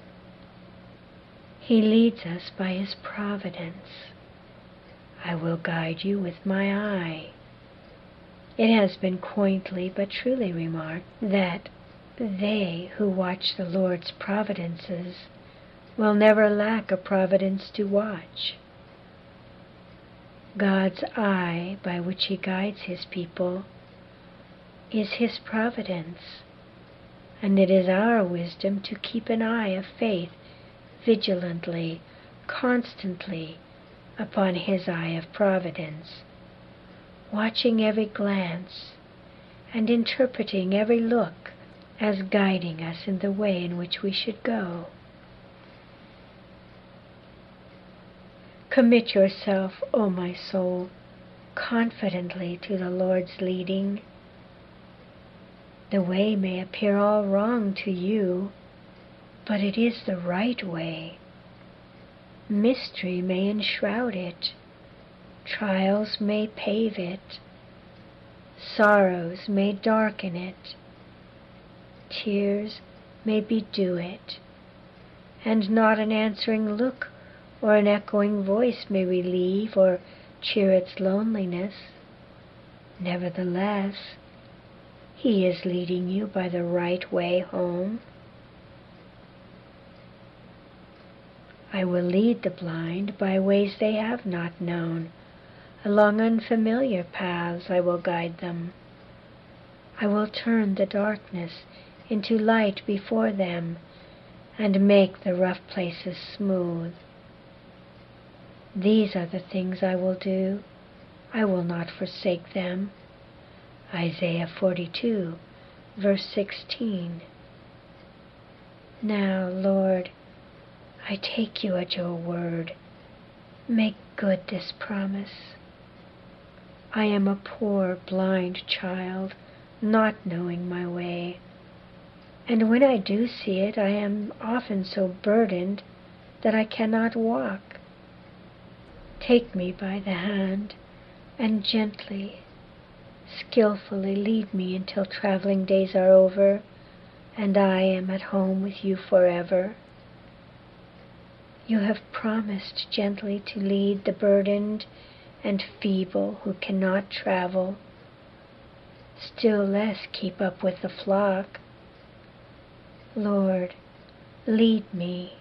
He leads us by His providence. "I will guide you with my eye." It has been quaintly but truly remarked that they who watch the Lord's providences will never lack a providence to watch. God's eye by which He guides His people is His providence, and it is our wisdom to keep an eye of faith vigilantly, constantly upon His eye of providence, watching every glance and interpreting every look as guiding us in the way in which we should go. Commit yourself, O my soul, confidently to the Lord's leading. The way may appear all wrong to you, but it is the right way. Mystery may enshroud it. Trials may pave it. Sorrows may darken it. Tears may bedew it. And not an answering look or an echoing voice may relieve or cheer its loneliness. Nevertheless, He is leading you by the right way home. I will lead the blind by ways they have not known. Along unfamiliar paths I will guide them. I will turn the darkness into light before them and make the rough places smooth. These are the things I will do. I will not forsake them. Isaiah forty-two, verse sixteen. Now, Lord, I take you at your word. Make good this promise. I am a poor, blind child, not knowing my way. And when I do see it, I am often so burdened that I cannot walk. Take me by the hand and gently, skillfully lead me until traveling days are over and I am at home with you forever. You have promised gently to lead the burdened and feeble who cannot travel, still less keep up with the flock. Lord, lead me.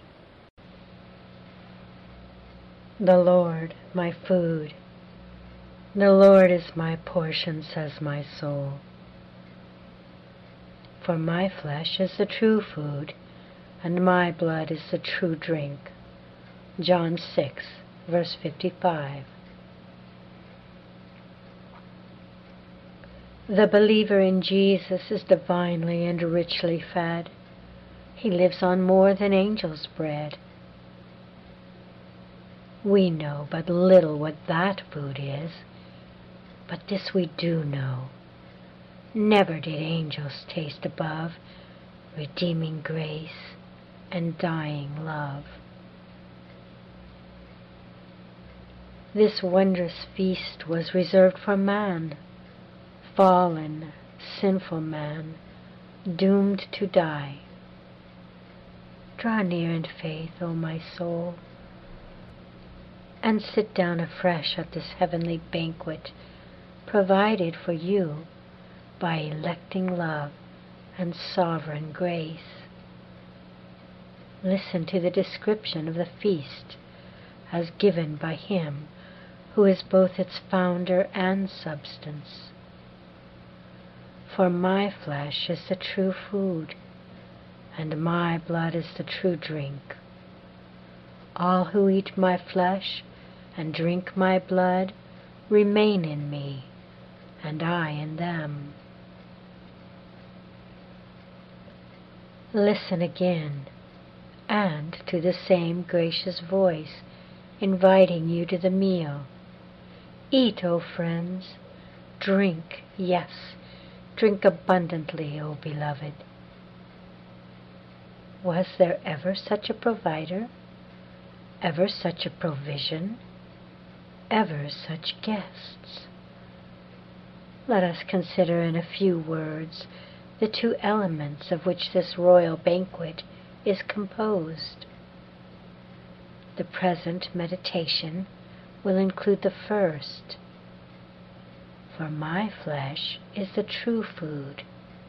The Lord, my food. The Lord is my portion, says my soul. For my flesh is the true food, and my blood is the true drink. John six, verse fifty-five. The believer in Jesus is divinely and richly fed. He lives on more than angels' bread. We know but little what that food is, but this we do know. Never did angels taste above redeeming grace and dying love. This wondrous feast was reserved for man, fallen, sinful man, doomed to die. Draw near in faith, O my soul, and sit down afresh at this heavenly banquet provided for you by electing love and sovereign grace. Listen to the description of the feast as given by Him who is both its founder and substance. For my flesh is the true food, and my blood is the true drink. All who eat my flesh and drink my blood remain in me, and I in them. Listen again, and to the same gracious voice inviting you to the meal. Eat, O friends, drink, yes, drink abundantly, O beloved. Was there ever such a provider? Ever such a provision? Ever such guests? Let us consider in a few words the two elements of which this royal banquet is composed. The present meditation will include the first. For my flesh is the true food.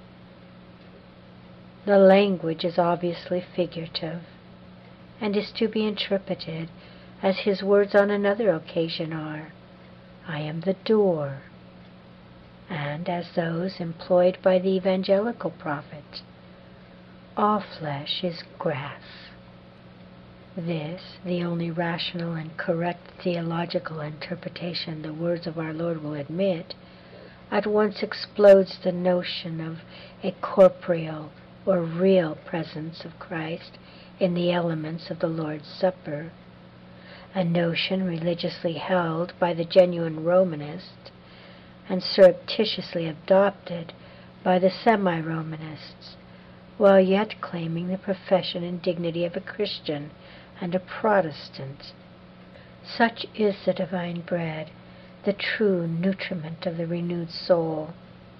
The language is obviously figurative, and is to be interpreted as His words on another occasion are, I am the door, and as those employed by the evangelical prophets, all flesh is grass. This, the only rational and correct theological interpretation the words of our Lord will admit, at once explodes the notion of a corporeal or real presence of Christ in the elements of the Lord's Supper, a notion religiously held by the genuine Romanist and surreptitiously adopted by the semi-Romanists, while yet claiming the profession and dignity of a Christian and a Protestant. Such is the divine bread, the true nutriment of the renewed soul.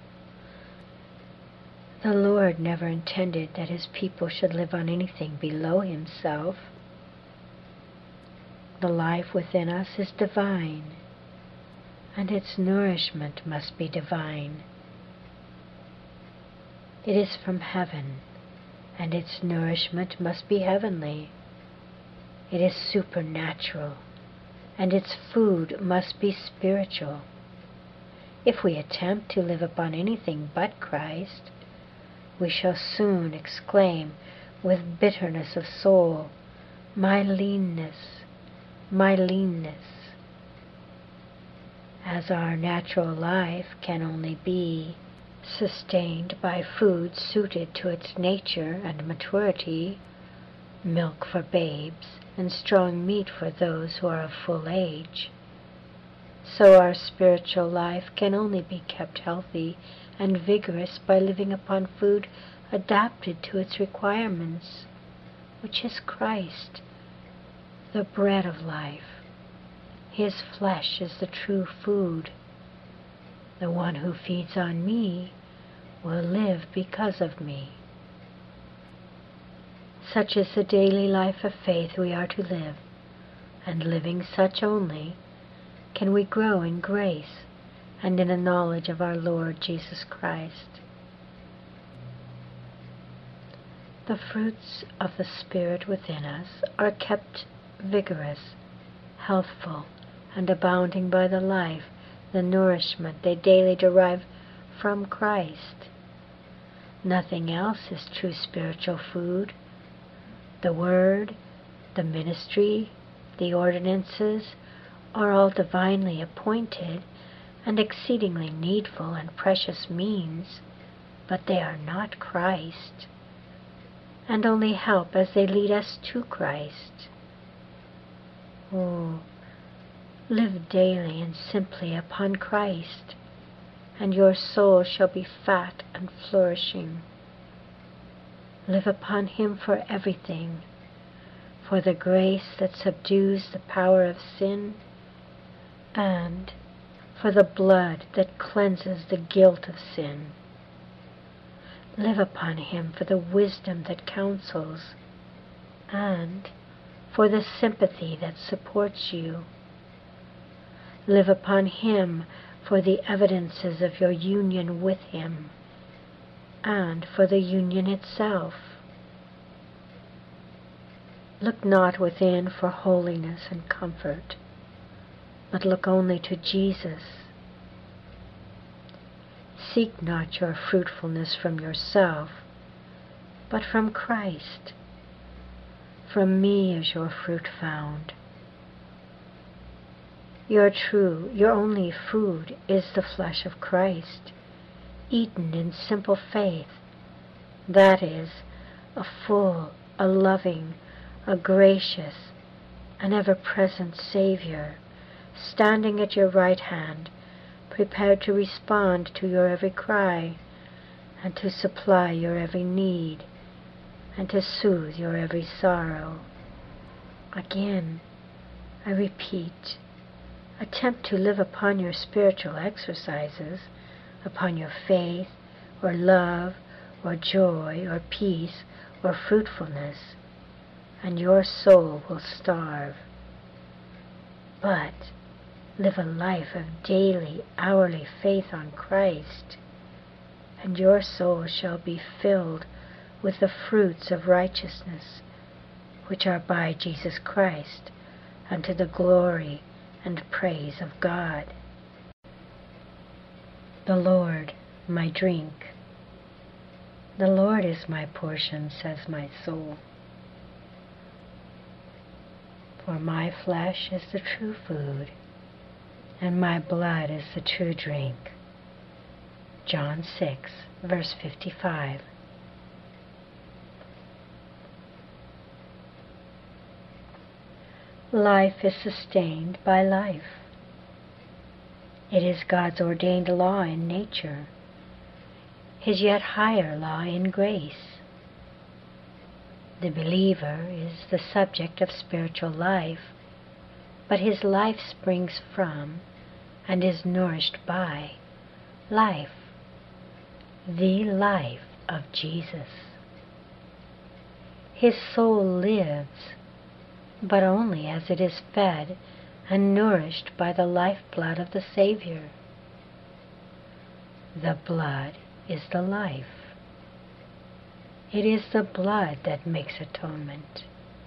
The Lord never intended that his people should live on anything below himself. The life within us is divine, and its nourishment must be divine. It is from heaven, and its nourishment must be heavenly. It is supernatural, and its food must be spiritual. If we attempt to live upon anything but Christ, we shall soon exclaim with bitterness of soul, "My leanness, my leanness." As our natural life can only be sustained by food suited to its nature and maturity, milk for babes and strong meat for those who are of full age, so our spiritual life can only be kept healthy and vigorous by living upon food adapted to its requirements, which is Christ, the bread of life. His flesh is the true food. The one who feeds on me will live because of me. Such is the daily life of faith we are to live, and living such only can we grow in grace and in a knowledge of our Lord Jesus Christ. The fruits of the Spirit within us are kept vigorous, healthful, and abounding by the life, the nourishment they daily derive from Christ. Nothing else is true spiritual food. The Word, the ministry, the ordinances are all divinely appointed and exceedingly needful and precious means, but they are not Christ, and only help as they lead us to Christ. Oh, live daily and simply upon Christ, and your soul shall be fat and flourishing. Live upon him for everything, for the grace that subdues the power of sin, and for the blood that cleanses the guilt of sin. Live upon him for the wisdom that counsels, and for the sympathy that supports you. Live upon him for the evidences of your union with him, and for the union itself. Look not within for holiness and comfort, but look only to Jesus. Seek not your fruitfulness from yourself, but from Christ. From me is your fruit found. Your true, your only food is the flesh of Christ, eaten in simple faith. That is, a full, a loving, a gracious, an ever-present Savior, standing at your right hand, prepared to respond to your every cry, and to supply your every need, and to soothe your every sorrow. Again, I repeat, attempt to live upon your spiritual exercises, upon your faith, or love, or joy, or peace, or fruitfulness, and your soul will starve. But live a life of daily, hourly faith on Christ, and your soul shall be filled with the fruits of righteousness, which are by Jesus Christ, unto the glory and praise of God. The Lord, my drink. The Lord is my portion, says my soul. For my flesh is the true food, and my blood is the true drink. John six, verse fifty-five. Life is sustained by life. It is God's ordained law in nature, His yet higher law in grace. The believer is the subject of spiritual life, but his life springs from and is nourished by life, the life of Jesus. His soul lives, but only as it is fed and nourished by the lifeblood of the Savior. The blood is the life. It is the blood that makes atonement.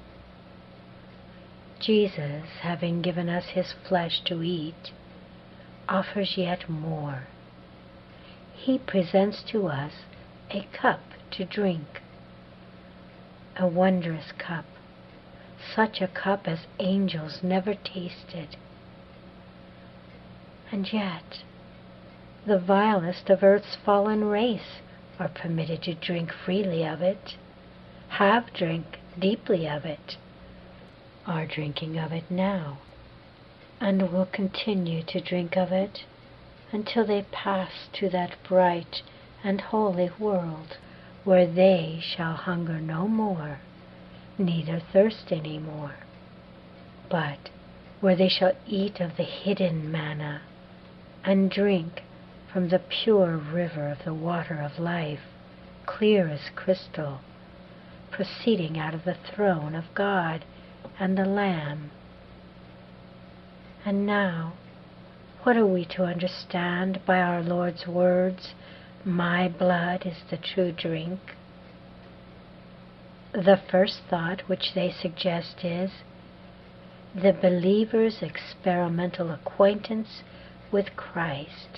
Jesus, having given us His flesh to eat, offers yet more. He presents to us a cup to drink, a wondrous cup, such a cup as angels never tasted. And yet, the vilest of earth's fallen race are permitted to drink freely of it, have drank deeply of it, are drinking of it now, and will continue to drink of it until they pass to that bright and holy world where they shall hunger no more, neither thirst any more, but where they shall eat of the hidden manna and drink from the pure river of the water of life, clear as crystal, proceeding out of the throne of God and the Lamb. And now, what are we to understand by our Lord's words, "My blood is the true drink"? The first thought which they suggest is the believer's experimental acquaintance with Christ.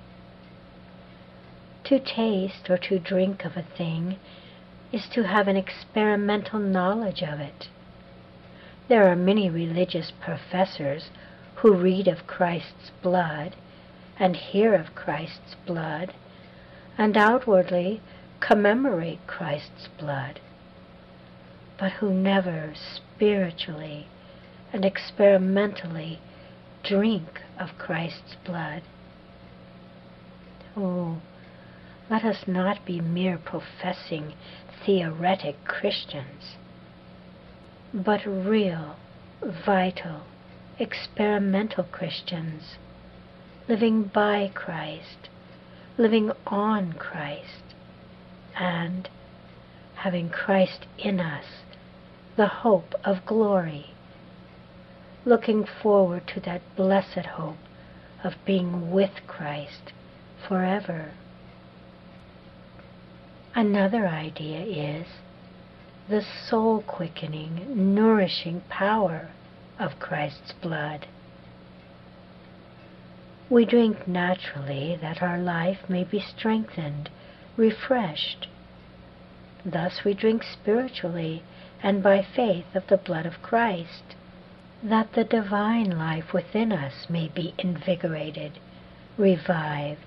To taste or to drink of a thing is to have an experimental knowledge of it. There are many religious professors who read of Christ's blood and hear of Christ's blood and outwardly commemorate Christ's blood, but who never spiritually and experimentally drink of Christ's blood. Oh, let us not be mere professing, theoretic Christians, but real, vital, experimental Christians, living by Christ, living on Christ, and having Christ in us, the hope of glory, looking forward to that blessed hope of being with Christ forever. Another idea is the soul-quickening, nourishing power of Christ's blood. We drink naturally that our life may be strengthened, refreshed. Thus we drink spiritually and by faith of the blood of Christ, that the divine life within us may be invigorated, revived.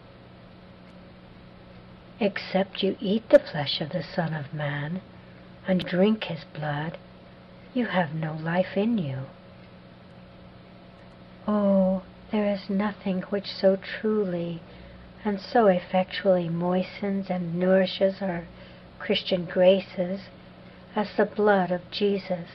Except you eat the flesh of the Son of Man and drink His blood, you have no life in you. Oh, there is nothing which so truly and so effectually moistens and nourishes our Christian graces as the blood of Jesus.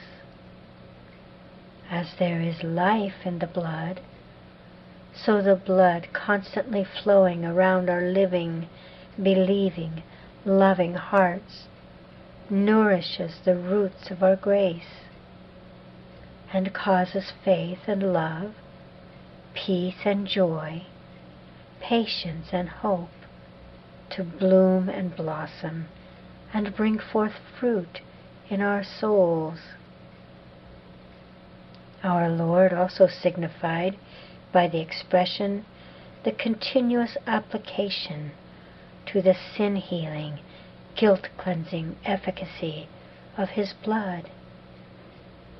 As there is life in the blood, so the blood constantly flowing around our living, believing, loving hearts nourishes the roots of our grace and causes faith and love, peace and joy, patience and hope to bloom and blossom and bring forth fruit in our souls. Our Lord also signified by the expression the continuous application to the sin-healing, guilt-cleansing efficacy of His blood.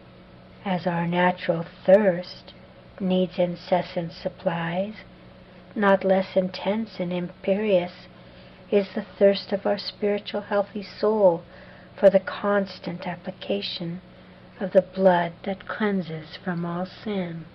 As our natural thirst needs incessant supplies, not less intense and imperious, is the thirst of our spiritual healthy soul for the constant application of the blood that cleanses from all sin.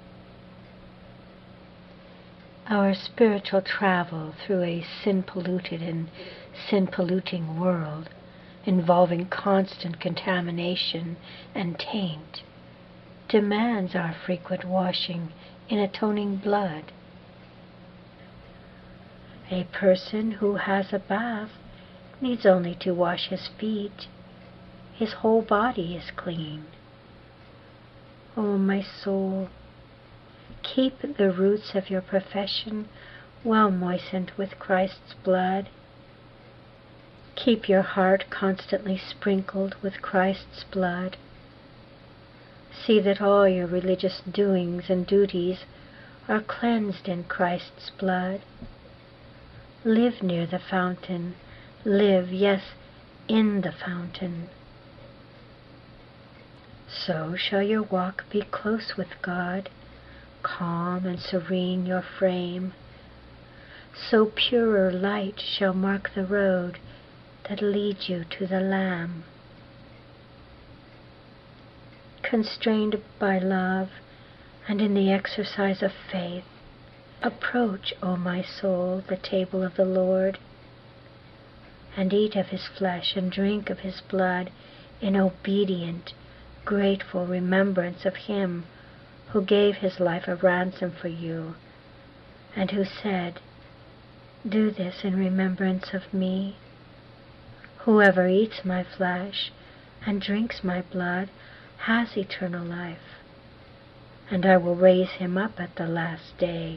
Our spiritual travel through a sin-polluted and sin-polluting world, involving constant contamination and taint, demands our frequent washing in atoning blood. A person who has a bath needs only to wash his feet. His whole body is clean. O my soul, keep the roots of your profession well moistened with Christ's blood. Keep your heart constantly sprinkled with Christ's blood. See that all your religious doings and duties are cleansed in Christ's blood. Live near the fountain. Live, yes, in the fountain. So shall your walk be close with God, calm and serene your frame. So purer light shall mark the road that leads you to the Lamb. Constrained by love and in the exercise of faith, approach, O my soul, the table of the Lord, and eat of his flesh and drink of his blood in obedient, grateful remembrance of him who gave his life a ransom for you, and who said, "Do this in remembrance of me. Whoever eats my flesh and drinks my blood has eternal life, and I will raise him up at the last day."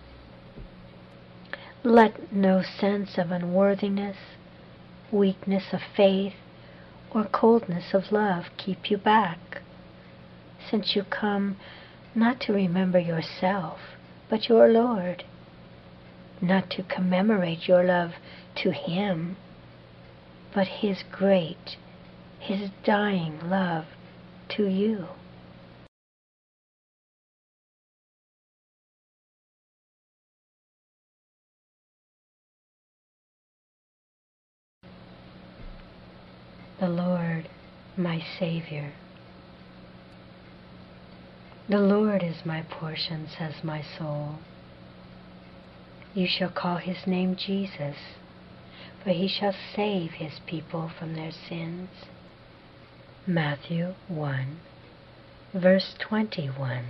Let no sense of unworthiness, weakness of faith, or coldness of love keep you back, since you come not to remember yourself, but your Lord, not to commemorate your love to him, but his great, his dying love to you. The Lord, my Savior. The Lord is my portion, says my soul. You shall call his name Jesus, for he shall save his people from their sins. Matthew one, verse twenty-one.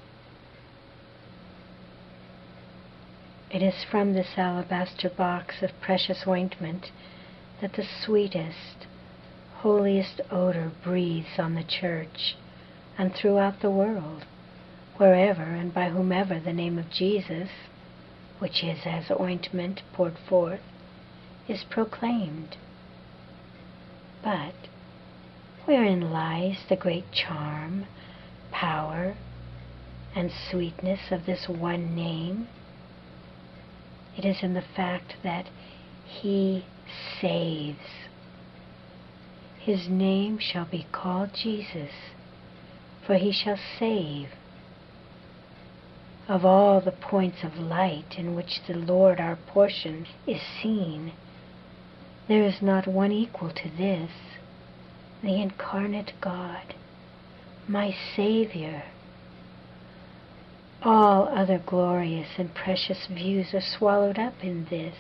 It is from this alabaster box of precious ointment that the sweetest, holiest odor breathes on the church and throughout the world, wherever and by whomever the name of Jesus, which is as ointment poured forth, is proclaimed. But wherein lies the great charm, power, and sweetness of this one name? It is in the fact that he saves. His name shall be called Jesus, for he shall save. Of all the points of light in which the Lord our portion is seen, there is not one equal to this, the incarnate God, my Savior. All other glorious and precious views are swallowed up in this.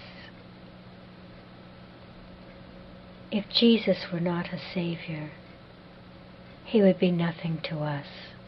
If Jesus were not a Savior, he would be nothing to us.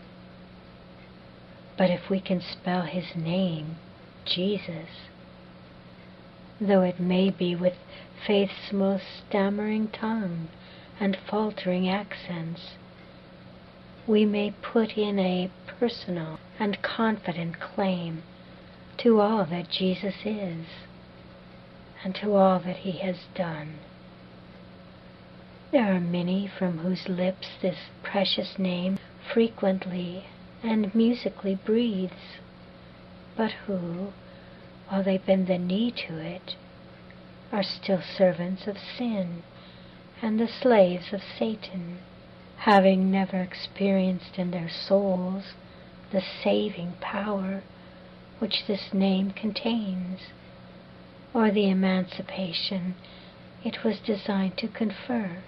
But if we can spell his name, Jesus, though it may be with faith's most stammering tongue and faltering accents, we may put in a personal and confident claim to all that Jesus is and to all that he has done. There are many from whose lips this precious name frequently and musically breathes, but who, while they bend the knee to it, are still servants of sin and the slaves of Satan, having never experienced in their souls the saving power which this name contains, or the emancipation it was designed to confer.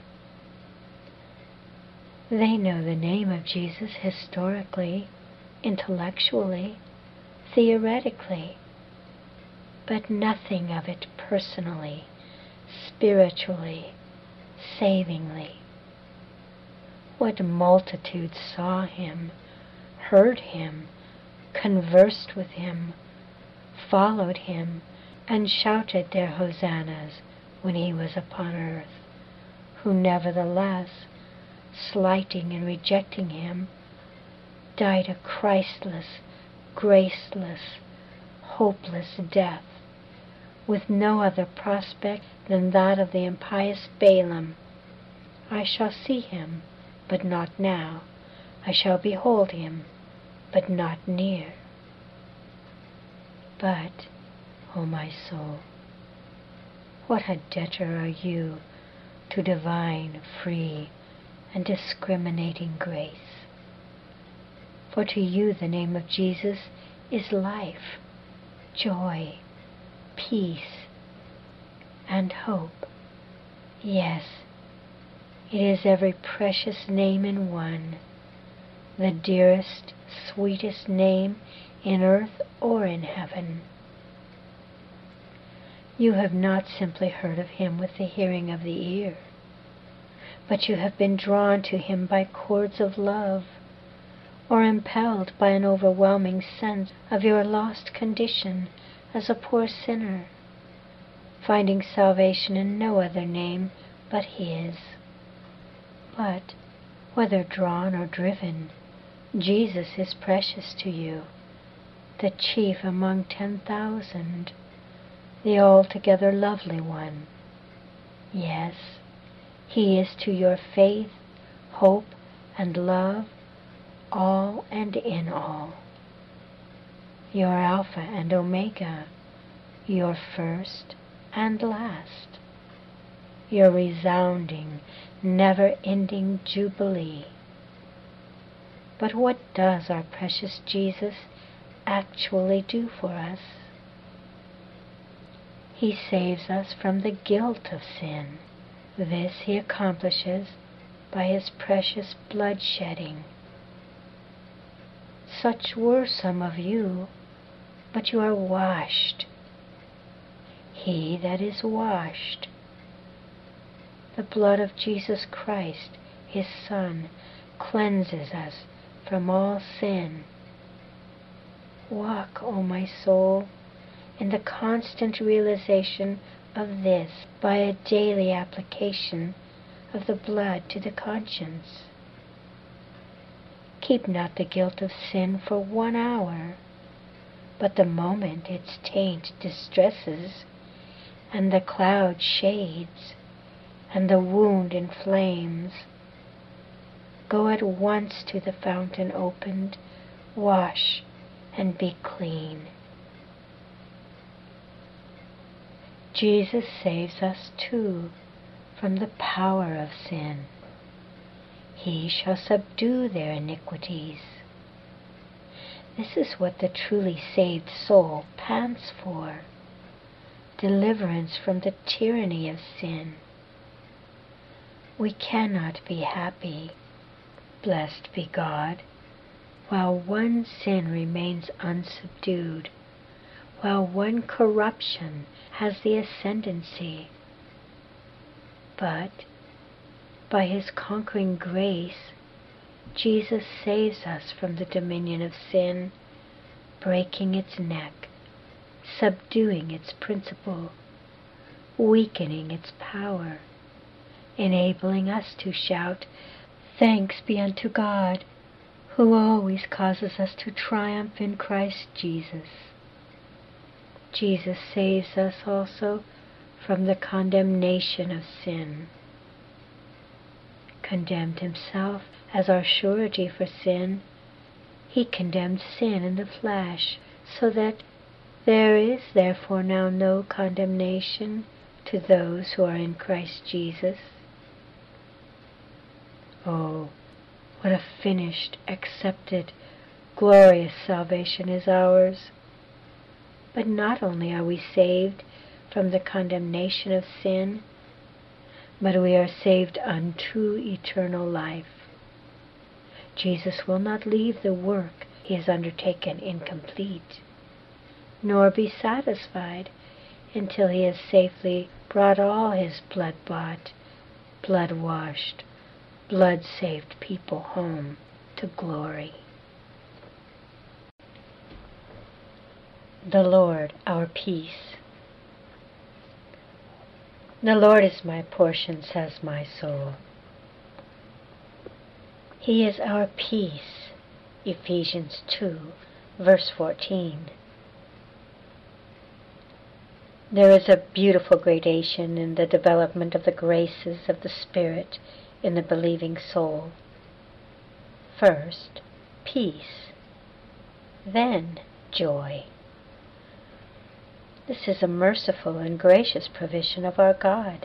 They know the name of Jesus historically, intellectually, theoretically, but nothing of it personally, spiritually, savingly. What multitudes saw him, heard him, conversed with him, followed him, and shouted their hosannas when he was upon earth, who nevertheless, slighting and rejecting him, died a Christless, graceless, hopeless death, with no other prospect than that of the impious Balaam. I shall see him, but not now. I shall behold him, but not near. But, O my soul, what a debtor are you to divine, free, and discriminating grace. For to you the name of Jesus is life, joy, peace, and hope. Yes, it is every precious name in one, the dearest, sweetest name in earth or in heaven. You have not simply heard of him with the hearing of the ear, but you have been drawn to him by cords of love, or impelled by an overwhelming sense of your lost condition as a poor sinner, finding salvation in no other name but his. But, whether drawn or driven, Jesus is precious to you, the chief among ten thousand, the altogether lovely one. Yes, he is to your faith, hope, and love all and in all. Your Alpha and Omega, your first and last, your resounding, never-ending jubilee. But what does our precious Jesus actually do for us? He saves us from the guilt of sin. This he accomplishes by his precious blood shedding. Such were some of you, but you are washed. He that is washed. The blood of Jesus Christ, his Son, cleanses us from all sin. Walk, O my soul, in the constant realization of this by a daily application of the blood to the conscience. Keep not the guilt of sin for one hour, but the moment its taint distresses, and the cloud shades, and the wound inflames, go at once to the fountain opened, wash, and be clean. Jesus saves us too from the power of sin. He shall subdue their iniquities. This is what the truly saved soul pants for, deliverance from the tyranny of sin. We cannot be happy, blessed be God, while one sin remains unsubdued, while one corruption has the ascendancy. But, by his conquering grace, Jesus saves us from the dominion of sin, breaking its neck, subduing its principle, weakening its power, enabling us to shout, "Thanks be unto God, who always causes us to triumph in Christ Jesus." Jesus saves us also from the condemnation of sin. Condemned himself as our surety for sin, he condemned sin in the flesh, so that there is therefore now no condemnation to those who are in Christ Jesus. Oh, what a finished, accepted, glorious salvation is ours! But not only are we saved from the condemnation of sin, but we are saved unto eternal life. Jesus will not leave the work he has undertaken incomplete, nor be satisfied until he has safely brought all his blood-bought, blood-washed, blood-saved people home to glory. The Lord, our peace. The Lord is my portion, says my soul. He is our peace, Ephesians two, verse fourteen. There is a beautiful gradation in the development of the graces of the Spirit in the believing soul. First, peace, then joy. This is a merciful and gracious provision of our God.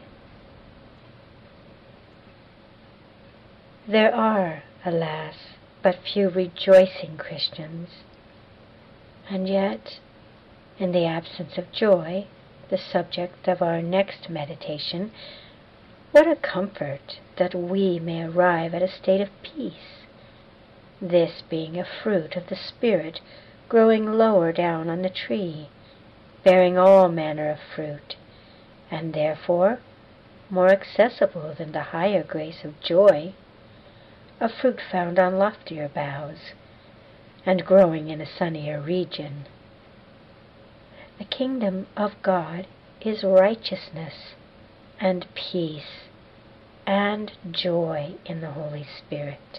There are, alas, but few rejoicing Christians, and yet, in the absence of joy, the subject of our next meditation, what a comfort that we may arrive at a state of peace, this being a fruit of the Spirit growing lower down on the tree, bearing all manner of fruit, and therefore more accessible than the higher grace of joy, a fruit found on loftier boughs, and growing in a sunnier region. The kingdom of God is righteousness and peace and joy in the Holy Spirit.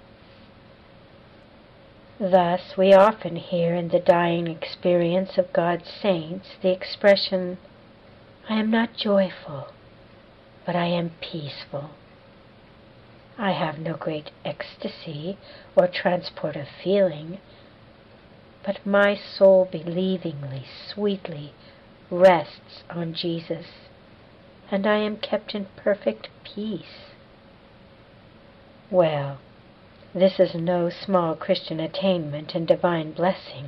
Thus we often hear in the dying experience of God's saints the expression, I am not joyful, but I am peaceful. I have no great ecstasy or transport of feeling, but my soul believingly, sweetly rests on Jesus, and I am kept in perfect peace. Well, this is no small Christian attainment and divine blessing.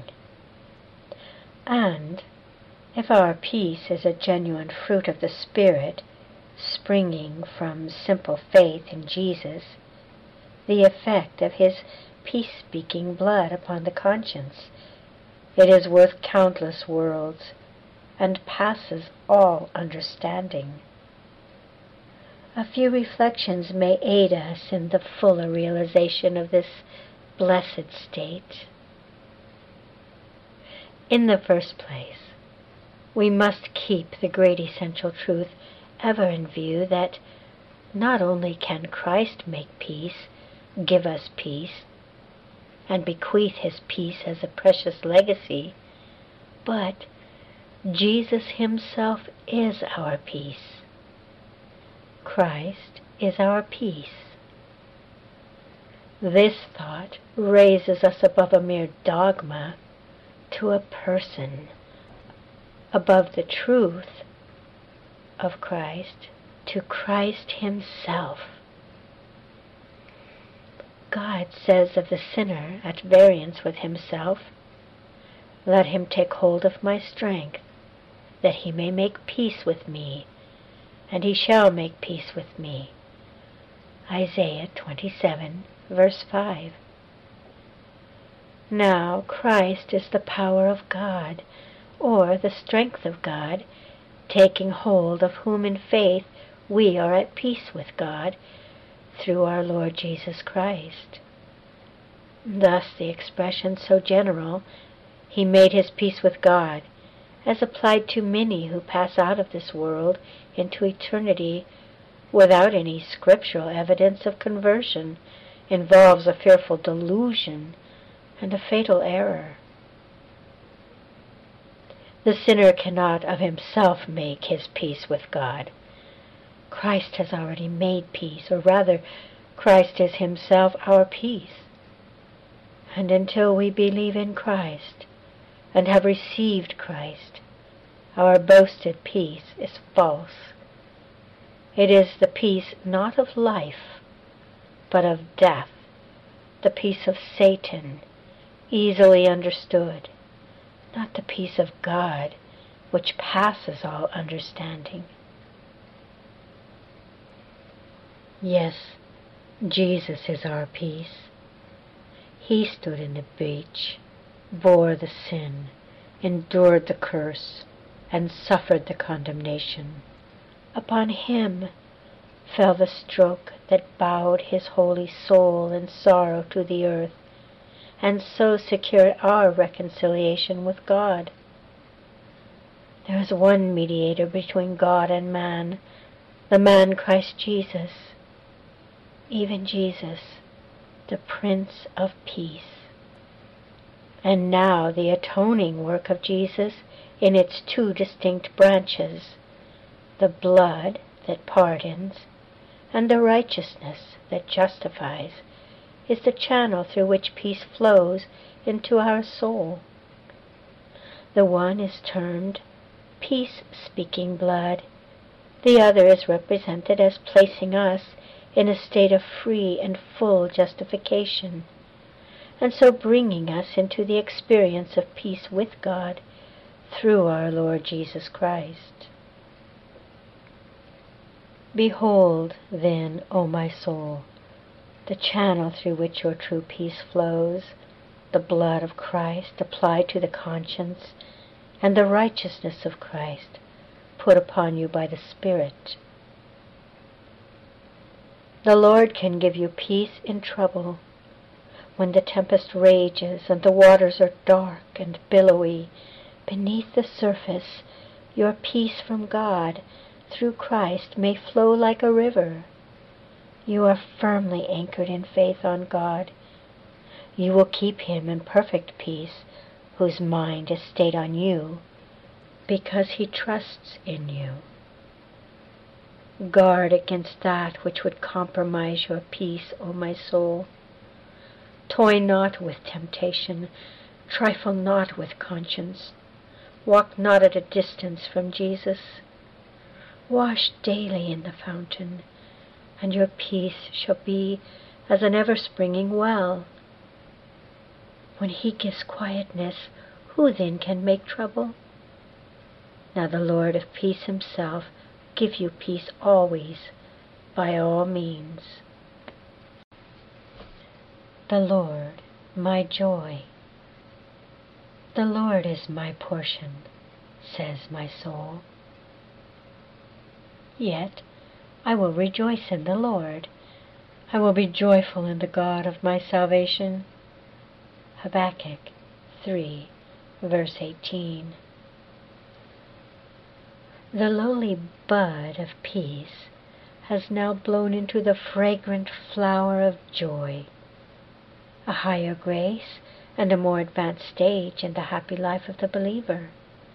And if our peace is a genuine fruit of the Spirit, springing from simple faith in Jesus, the effect of his peace-speaking blood upon the conscience, it is worth countless worlds, and passes all understanding. A few reflections may aid us in the fuller realization of this blessed state. In the first place, we must keep the great essential truth ever in view that not only can Christ make peace, give us peace, and bequeath his peace as a precious legacy, but Jesus himself is our peace. Christ is our peace. This thought raises us above a mere dogma to a person, above the truth of Christ to Christ himself. God says of the sinner at variance with himself, let him take hold of my strength, that he may make peace with me, and he shall make peace with me. Isaiah twenty-seven, verse five. Now Christ is the power of God, or the strength of God, taking hold of whom in faith we are at peace with God, through our Lord Jesus Christ. Thus the expression so general, he made his peace with God, as applied to many who pass out of this world into eternity without any scriptural evidence of conversion, involves a fearful delusion and a fatal error. The sinner cannot of himself make his peace with God. Christ has already made peace, or rather, Christ is himself our peace. And until we believe in Christ and have received Christ, our boasted peace is false. It is the peace not of life, but of death, the peace of Satan, easily understood, not the peace of God, which passes all understanding. Yes, Jesus is our peace. He stood in the breach, bore the sin, endured the curse, and suffered the condemnation. Upon him fell the stroke that bowed his holy soul in sorrow to the earth, and so secured our reconciliation with God. There is one mediator between God and man, the man Christ Jesus, even Jesus, the Prince of Peace. And now the atoning work of Jesus in its two distinct branches, the blood that pardons and the righteousness that justifies, is the channel through which peace flows into our soul. The one is termed peace-speaking blood. The other is represented as placing us in a state of free and full justification, and so bringing us into the experience of peace with God through our Lord Jesus Christ. Behold, then, O my soul, the channel through which your true peace flows, the blood of Christ applied to the conscience, and the righteousness of Christ put upon you by the Spirit. The Lord can give you peace in trouble. When the tempest rages and the waters are dark and billowy, beneath the surface your peace from God through Christ may flow like a river. You are firmly anchored in faith on God. You will keep him in perfect peace, whose mind is stayed on you, because he trusts in you. Guard against that which would compromise your peace, O my soul. Toy not with temptation, trifle not with conscience, walk not at a distance from Jesus. Wash daily in the fountain, and your peace shall be as an ever-springing well. When he gives quietness, who then can make trouble? Now the Lord of peace himself give you peace always, by all means. The Lord, my joy. The Lord is my portion, says my soul. Yet I will rejoice in the Lord. I will be joyful in the God of my salvation. Habakkuk three, verse eighteen. The lowly bud of peace has now blown into the fragrant flower of joy, a higher grace and a more advanced stage in the happy life of the believer.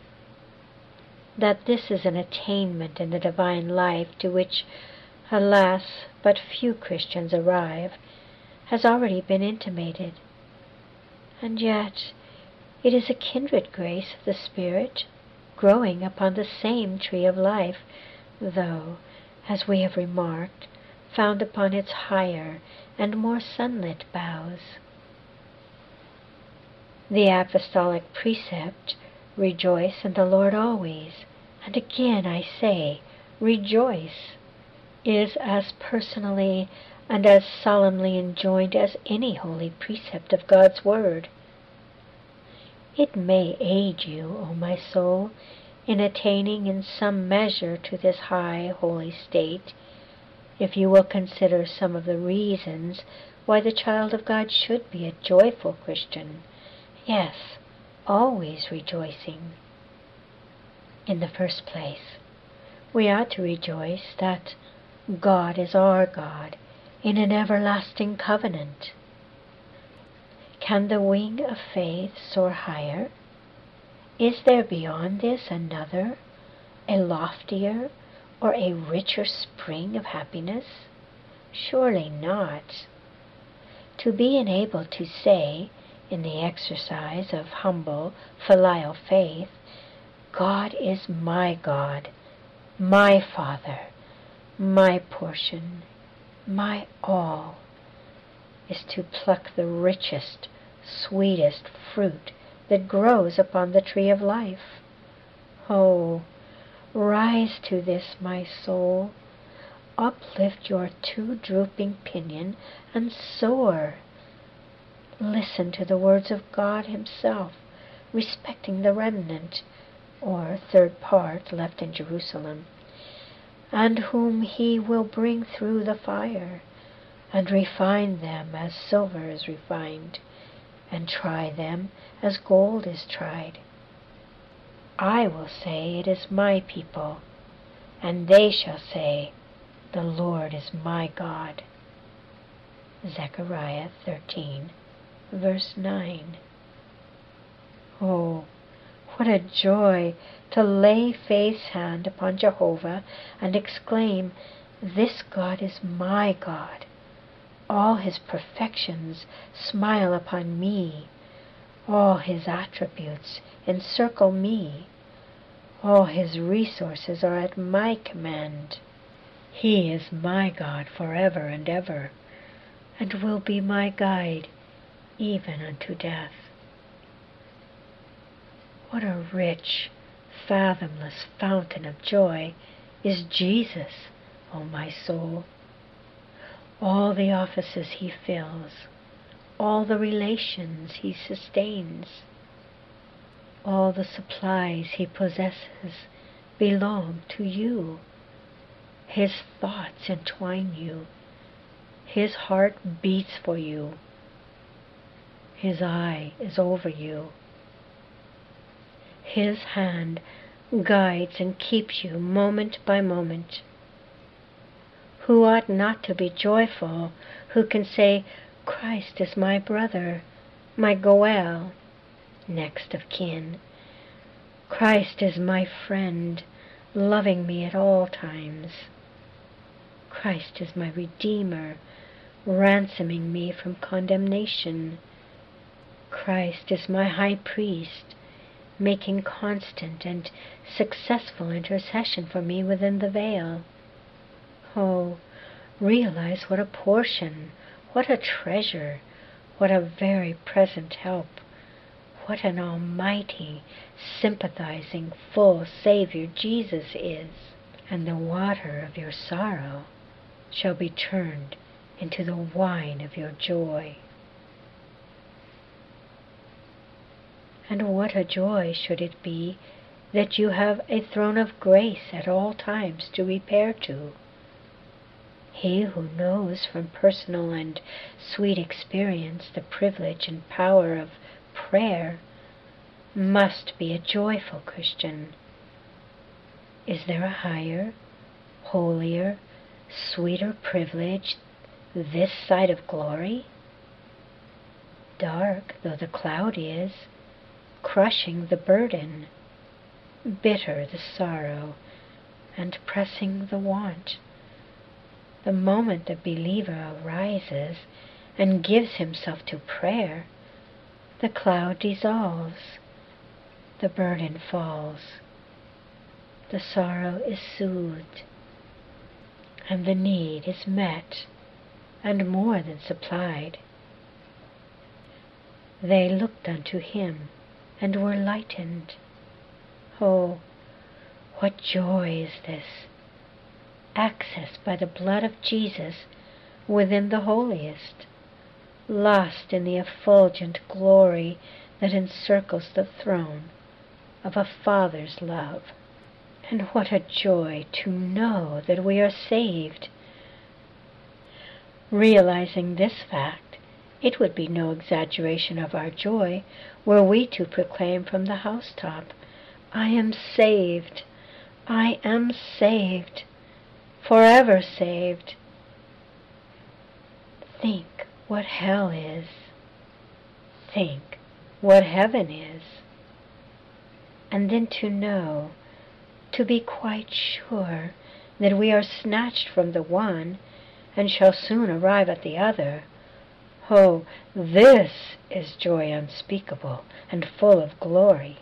That this is an attainment in the divine life to which, alas, but few Christians arrive, has already been intimated. And yet it is a kindred grace of the Spirit, growing upon the same tree of life, though, as we have remarked, found upon its higher and more sunlit boughs. The apostolic precept, rejoice in the Lord always, and again I say, rejoice, is as personally and as solemnly enjoined as any holy precept of God's Word. It may aid you, O my soul, in attaining in some measure to this high holy state, if you will consider some of the reasons why the child of God should be a joyful Christian, yes, always rejoicing. In the first place, we ought to rejoice that God is our God in an everlasting covenant. Can the wing of faith soar higher? Is there beyond this another, a loftier or a richer spring of happiness? Surely not. To be enabled to say, in the exercise of humble filial faith, God is my God, my Father, my portion, my all, is to pluck the richest, sweetest fruit that grows upon the tree of life. Oh, rise to this, my soul. Uplift your too drooping pinion and soar. Listen to the words of God himself respecting the remnant, or third part, left in Jerusalem, and whom he will bring through the fire, and refine them as silver is refined, and try them as gold is tried. I will say, it is my people, and they shall say, the Lord is my God. Zechariah thirteen, verse nine. Oh, what a joy to lay faith's hand upon Jehovah and exclaim, this God is my God. All his perfections smile upon me. All his attributes encircle me. All his resources are at my command. He is my God forever and ever, and will be my guide even unto death. What a rich, fathomless fountain of joy is Jesus, O my soul! All the offices he fills, all the relations he sustains, all the supplies he possesses belong to you. His thoughts entwine you. His heart beats for you. His eye is over you. His hand guides and keeps you moment by moment. Who ought not to be joyful, who can say, Christ is my brother, my Goel, next of kin. Christ is my friend, loving me at all times. Christ is my Redeemer, ransoming me from condemnation. Christ is my high priest, making constant and successful intercession for me within the veil. Oh, realize what a portion, what a treasure, what a very present help, what an almighty, sympathizing, full Savior Jesus is, and the water of your sorrow shall be turned into the wine of your joy. And what a joy should it be that you have a throne of grace at all times to repair to. He who knows from personal and sweet experience the privilege and power of prayer must be a joyful Christian. Is there a higher, holier, sweeter privilege this side of glory? Dark though the cloud is, crushing the burden, bitter the sorrow, and pressing the want, the moment the believer arises and gives himself to prayer, the cloud dissolves, the burden falls, the sorrow is soothed, and the need is met, and more than supplied. They looked unto him, and were lightened. Oh, what joy is this! Access by the blood of Jesus within the holiest, lost in the effulgent glory that encircles the throne of a Father's love. And what a joy to know that we are saved! Realizing this fact, it would be no exaggeration of our joy were we to proclaim from the housetop, I am saved, I am saved, forever saved. Think what hell is. Think what heaven is. And then to know, to be quite sure that we are snatched from the one and shall soon arrive at the other. Oh, this is joy unspeakable and full of glory.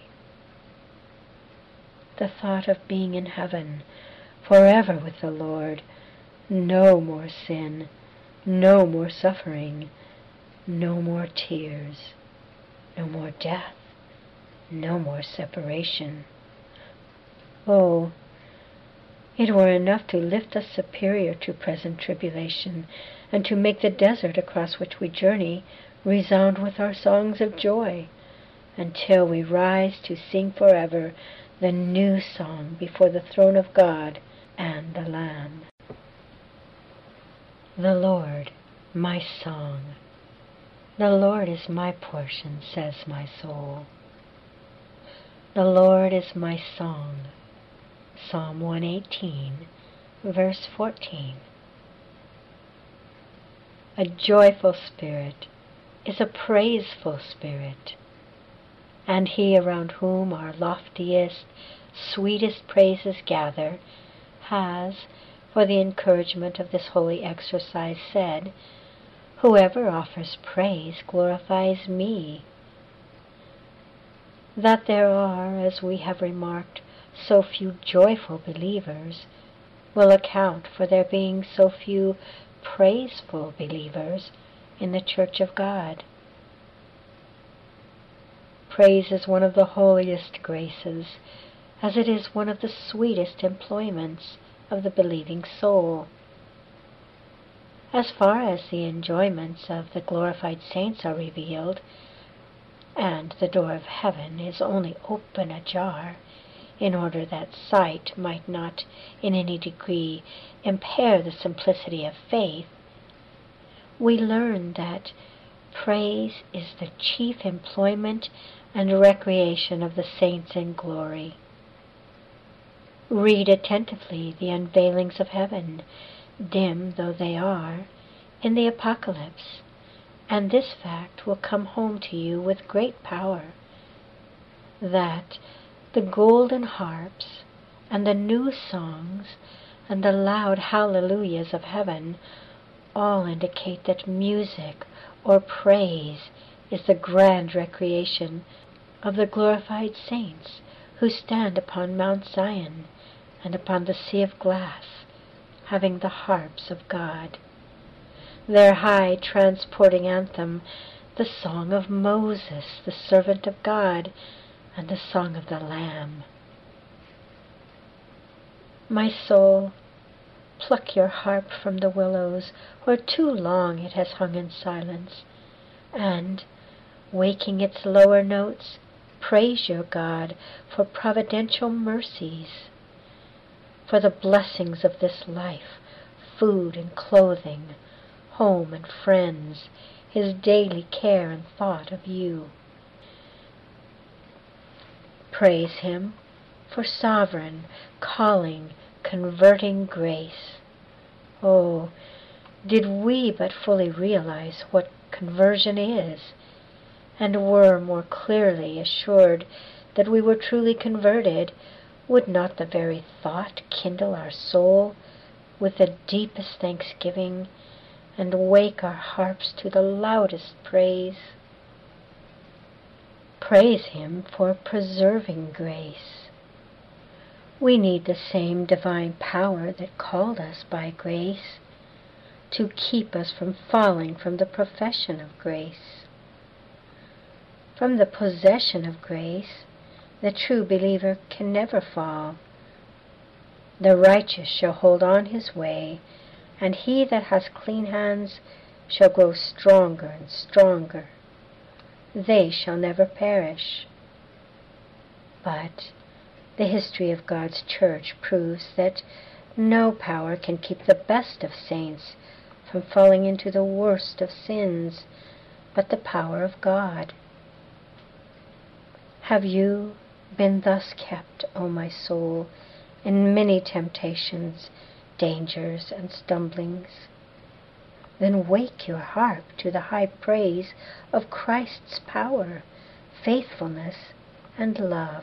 The thought of being in heaven, forever with the Lord, no more sin, no more suffering, no more tears, no more death, no more separation. Oh, it were enough to lift us superior to present tribulation, and to make the desert across which we journey resound with our songs of joy, until we rise to sing forever the new song before the throne of God and the Lamb. The Lord, my song. The Lord is my portion, says my soul. The Lord is my song. Psalm one eighteen, verse fourteen. A joyful spirit is a praiseful spirit, and he around whom our loftiest, sweetest praises gather has, for the encouragement of this holy exercise, said, "Whoever offers praise glorifies me." That there are, as we have remarked, so few joyful believers will account for there being so few praiseful believers in the Church of God. Praise is one of the holiest graces, as it is one of the sweetest employments of the believing soul. As far as the enjoyments of the glorified saints are revealed, and the door of heaven is only open ajar, in order that sight might not in any degree impair the simplicity of faith, we learn that praise is the chief employment and recreation of the saints in glory. Read attentively the unveilings of heaven, dim though they are, in the Apocalypse, and this fact will come home to you with great power, that the golden harps and the new songs and the loud hallelujahs of heaven all indicate that music or praise is the grand recreation of the glorified saints who stand upon Mount Zion and upon the sea of glass, having the harps of God. Their high transporting anthem, the song of Moses, the servant of God, and the song of the Lamb. My soul, pluck your harp from the willows, where too long it has hung in silence, and, waking its lower notes, praise your God for providential mercies, for the blessings of this life, food and clothing, home and friends, his daily care and thought of you. Praise him for sovereign, calling, converting grace. Oh, did we but fully realize what conversion is, and were more clearly assured that we were truly converted, would not the very thought kindle our soul with the deepest thanksgiving and wake our harps to the loudest praise? Praise him for preserving grace. We need the same divine power that called us by grace to keep us from falling from the profession of grace. From the possession of grace, the true believer can never fall. The righteous shall hold on his way, and he that has clean hands shall grow stronger and stronger. They shall never perish. But the history of God's church proves that no power can keep the best of saints from falling into the worst of sins but the power of God. Have you been thus kept, O my soul, in many temptations, dangers, and stumblings? Then wake your harp to the high praise of Christ's power, faithfulness, and love.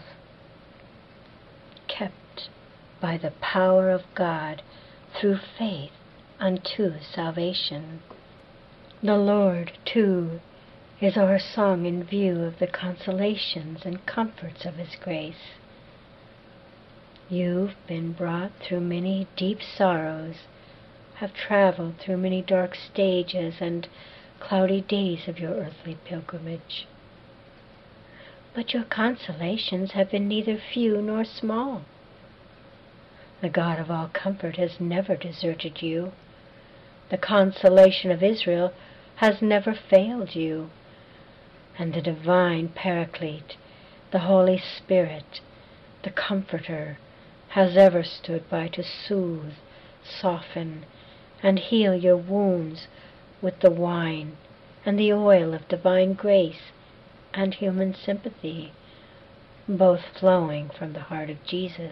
Kept by the power of God through faith unto salvation. The Lord, too, is our song in view of the consolations and comforts of his grace. You've been brought through many deep sorrows, have traveled through many dark stages and cloudy days of your earthly pilgrimage. but your consolations have been neither few nor small. The God of all comfort has never deserted you. The consolation of Israel has never failed you. And the divine Paraclete, the Holy Spirit, the Comforter, has ever stood by to soothe, soften, and heal your wounds with the wine and the oil of divine grace and human sympathy, both flowing from the heart of Jesus.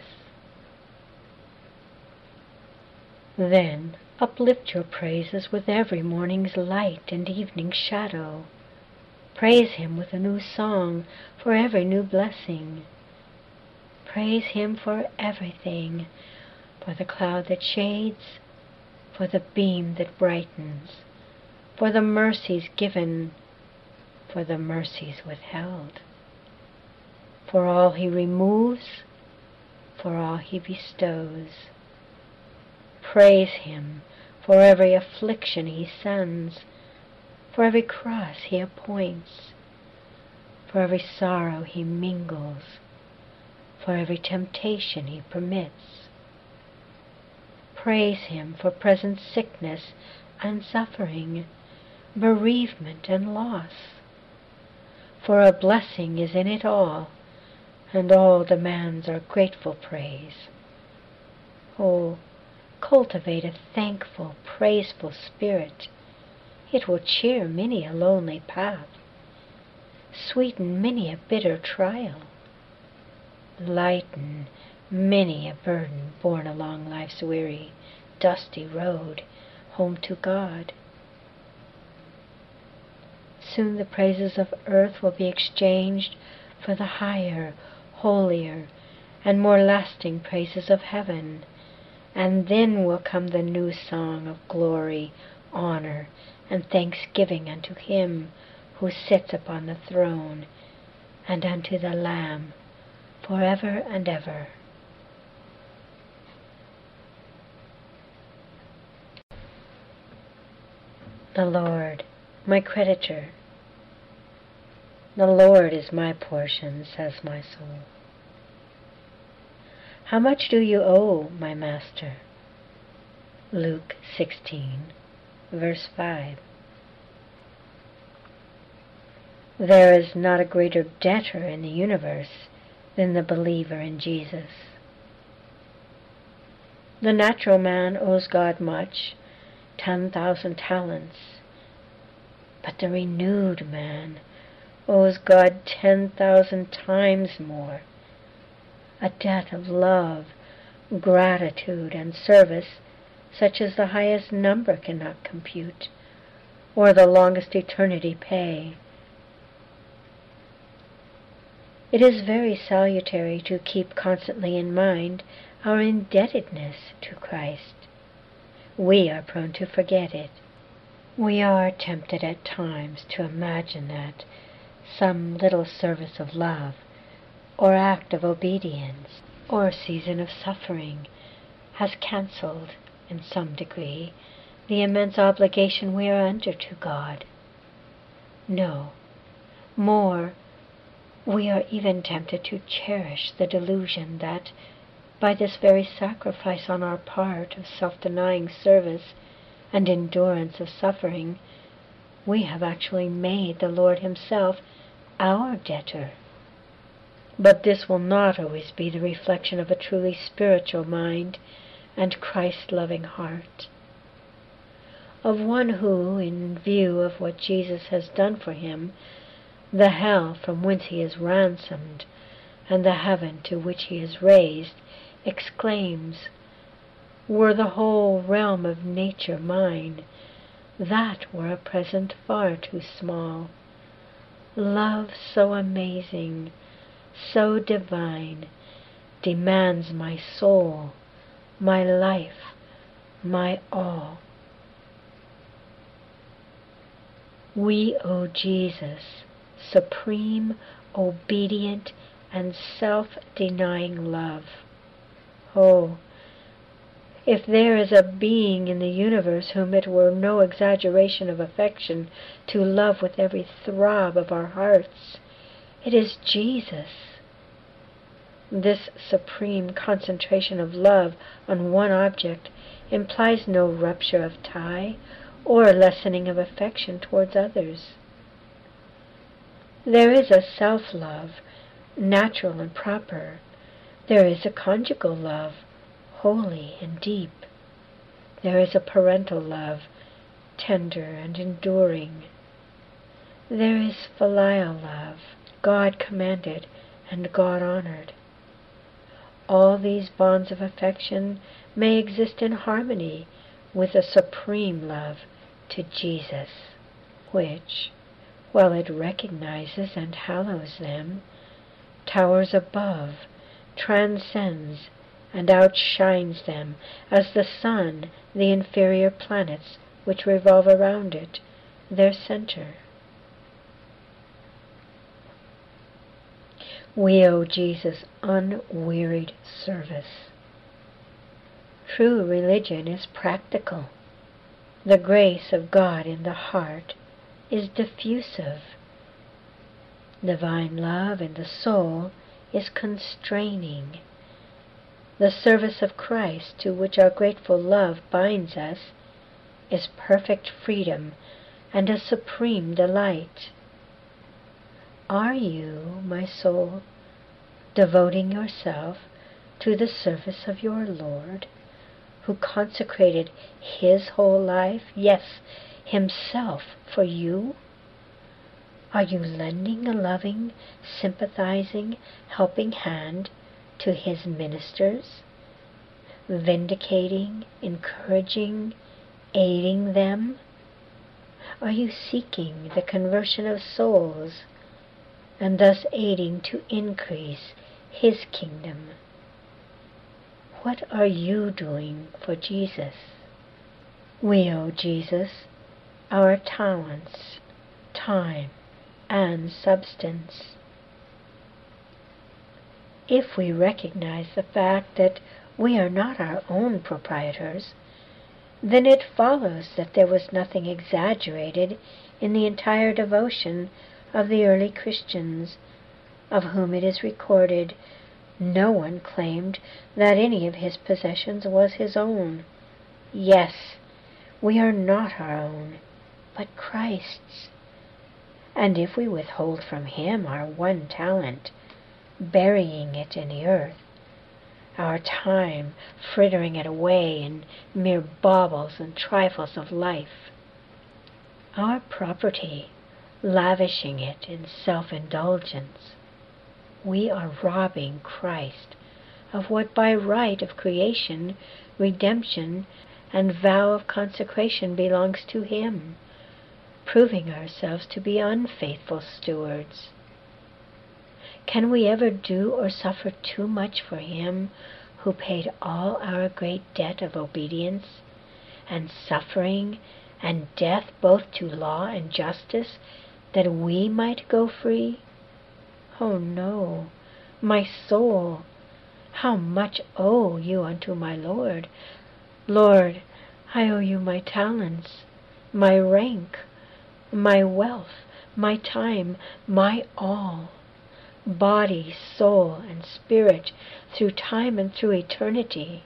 Then uplift your praises with every morning's light and evening's shadow. Praise Him with a new song for every new blessing. Praise Him for everything, for the cloud that shades, for the beam that brightens, for the mercies given, for the mercies withheld, for all He removes, for all He bestows. Praise Him for every affliction He sends, for every cross He appoints, for every sorrow He mingles, for every temptation He permits. Praise Him for present sickness and suffering, bereavement and loss, for a blessing is in it all, and all demands our grateful praise. Oh, cultivate a thankful, praiseful spirit. It will cheer many a lonely path, sweeten many a bitter trial, lighten many a burden borne along life's weary, dusty road home to God. Soon the praises of earth will be exchanged for the higher, holier, and more lasting praises of heaven, and then will come the new song of glory, honor, and thanksgiving unto Him who sits upon the throne, and unto the Lamb, forever and ever. The Lord, my creditor. The Lord is my portion, says my soul. How much do you owe, my master? Luke sixteen, verse five. There is not a greater debtor in the universe than the believer in Jesus. The natural man owes God much, ten thousand talents, but the renewed man owes God ten thousand times more, a debt of love, gratitude, and service such as the highest number cannot compute, or the longest eternity pay. It is very salutary to keep constantly in mind our indebtedness to Christ. We are prone to forget it. We are tempted at times to imagine that some little service of love, or act of obedience, or season of suffering has cancelled, in some degree, the immense obligation we are under to God. No, more, we are even tempted to cherish the delusion that, by this very sacrifice on our part of self-denying service and endurance of suffering, we have actually made the Lord Himself our debtor. But this will not always be the reflection of a truly spiritual mind and Christ-loving heart, of one who, in view of what Jesus has done for him, the hell from whence he is ransomed, and the heaven to which he is raised, exclaims, "Were the whole realm of nature mine, that were a present far too small. Love so amazing, so divine, demands my soul, my life, my all." We owe Jesus supreme, obedient, and self-denying love. Oh, if there is a being in the universe whom it were no exaggeration of affection to love with every throb of our hearts, It is Jesus. This supreme concentration of love on one object implies no rupture of tie or lessening of affection towards others. There is a self-love, natural and proper. There is a conjugal love, holy and deep. There is a parental love, tender and enduring. There is filial love, God-commanded and God-honored. All these bonds of affection may exist in harmony with a supreme love to Jesus, which, while it recognizes and hallows them, towers above, transcends, and outshines them as the sun the inferior planets which revolve around it, their center. We owe Jesus unwearied service. True religion is practical. The grace of God in the heart is diffusive. Divine love in the soul is constraining. The service of Christ, to which our grateful love binds us, is perfect freedom and a supreme delight. Are you, my soul, devoting yourself to the service of your Lord, who consecrated His whole life, yes, Himself, for you? Are you lending a loving, sympathizing, helping hand to His ministers, vindicating, encouraging, aiding them? Are you seeking the conversion of souls, and thus aiding to increase His kingdom? What are you doing for Jesus? We owe Jesus our talents, time, and substance. If we recognize the fact that we are not our own proprietors, then it follows that there was nothing exaggerated in the entire devotion of the early Christians, of whom it is recorded, no one claimed that any of his possessions was his own. Yes, we are not our own, but Christ's. And if we withhold from Him our one talent, burying it in the earth, our time frittering it away in mere baubles and trifles of life, our property lavishing it in self-indulgence, we are robbing Christ of what by right of creation, redemption, and vow of consecration belongs to Him, proving ourselves to be unfaithful stewards. Can we ever do or suffer too much for Him who paid all our great debt of obedience and suffering and death both to law and justice, that we might go free? Oh no, my soul, how much owe you unto my Lord? Lord, I owe you my talents, my rank, my wealth, my time, my all, body, soul, and spirit, through time and through eternity.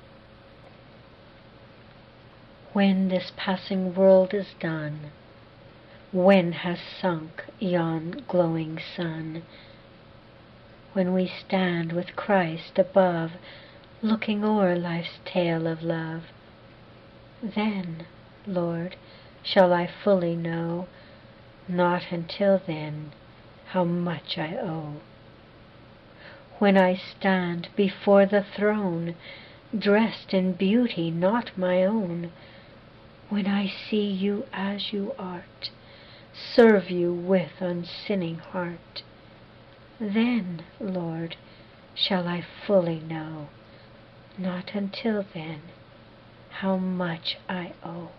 When this passing world is done, when has sunk yon glowing sun, when we stand with Christ above, looking o'er life's tale of love, then, Lord, shall I fully know, not until then, how much I owe. When I stand before the throne, dressed in beauty not my own, when I see you as you art, serve you with unsinning heart, then, Lord, shall I fully know, not until then, how much I owe.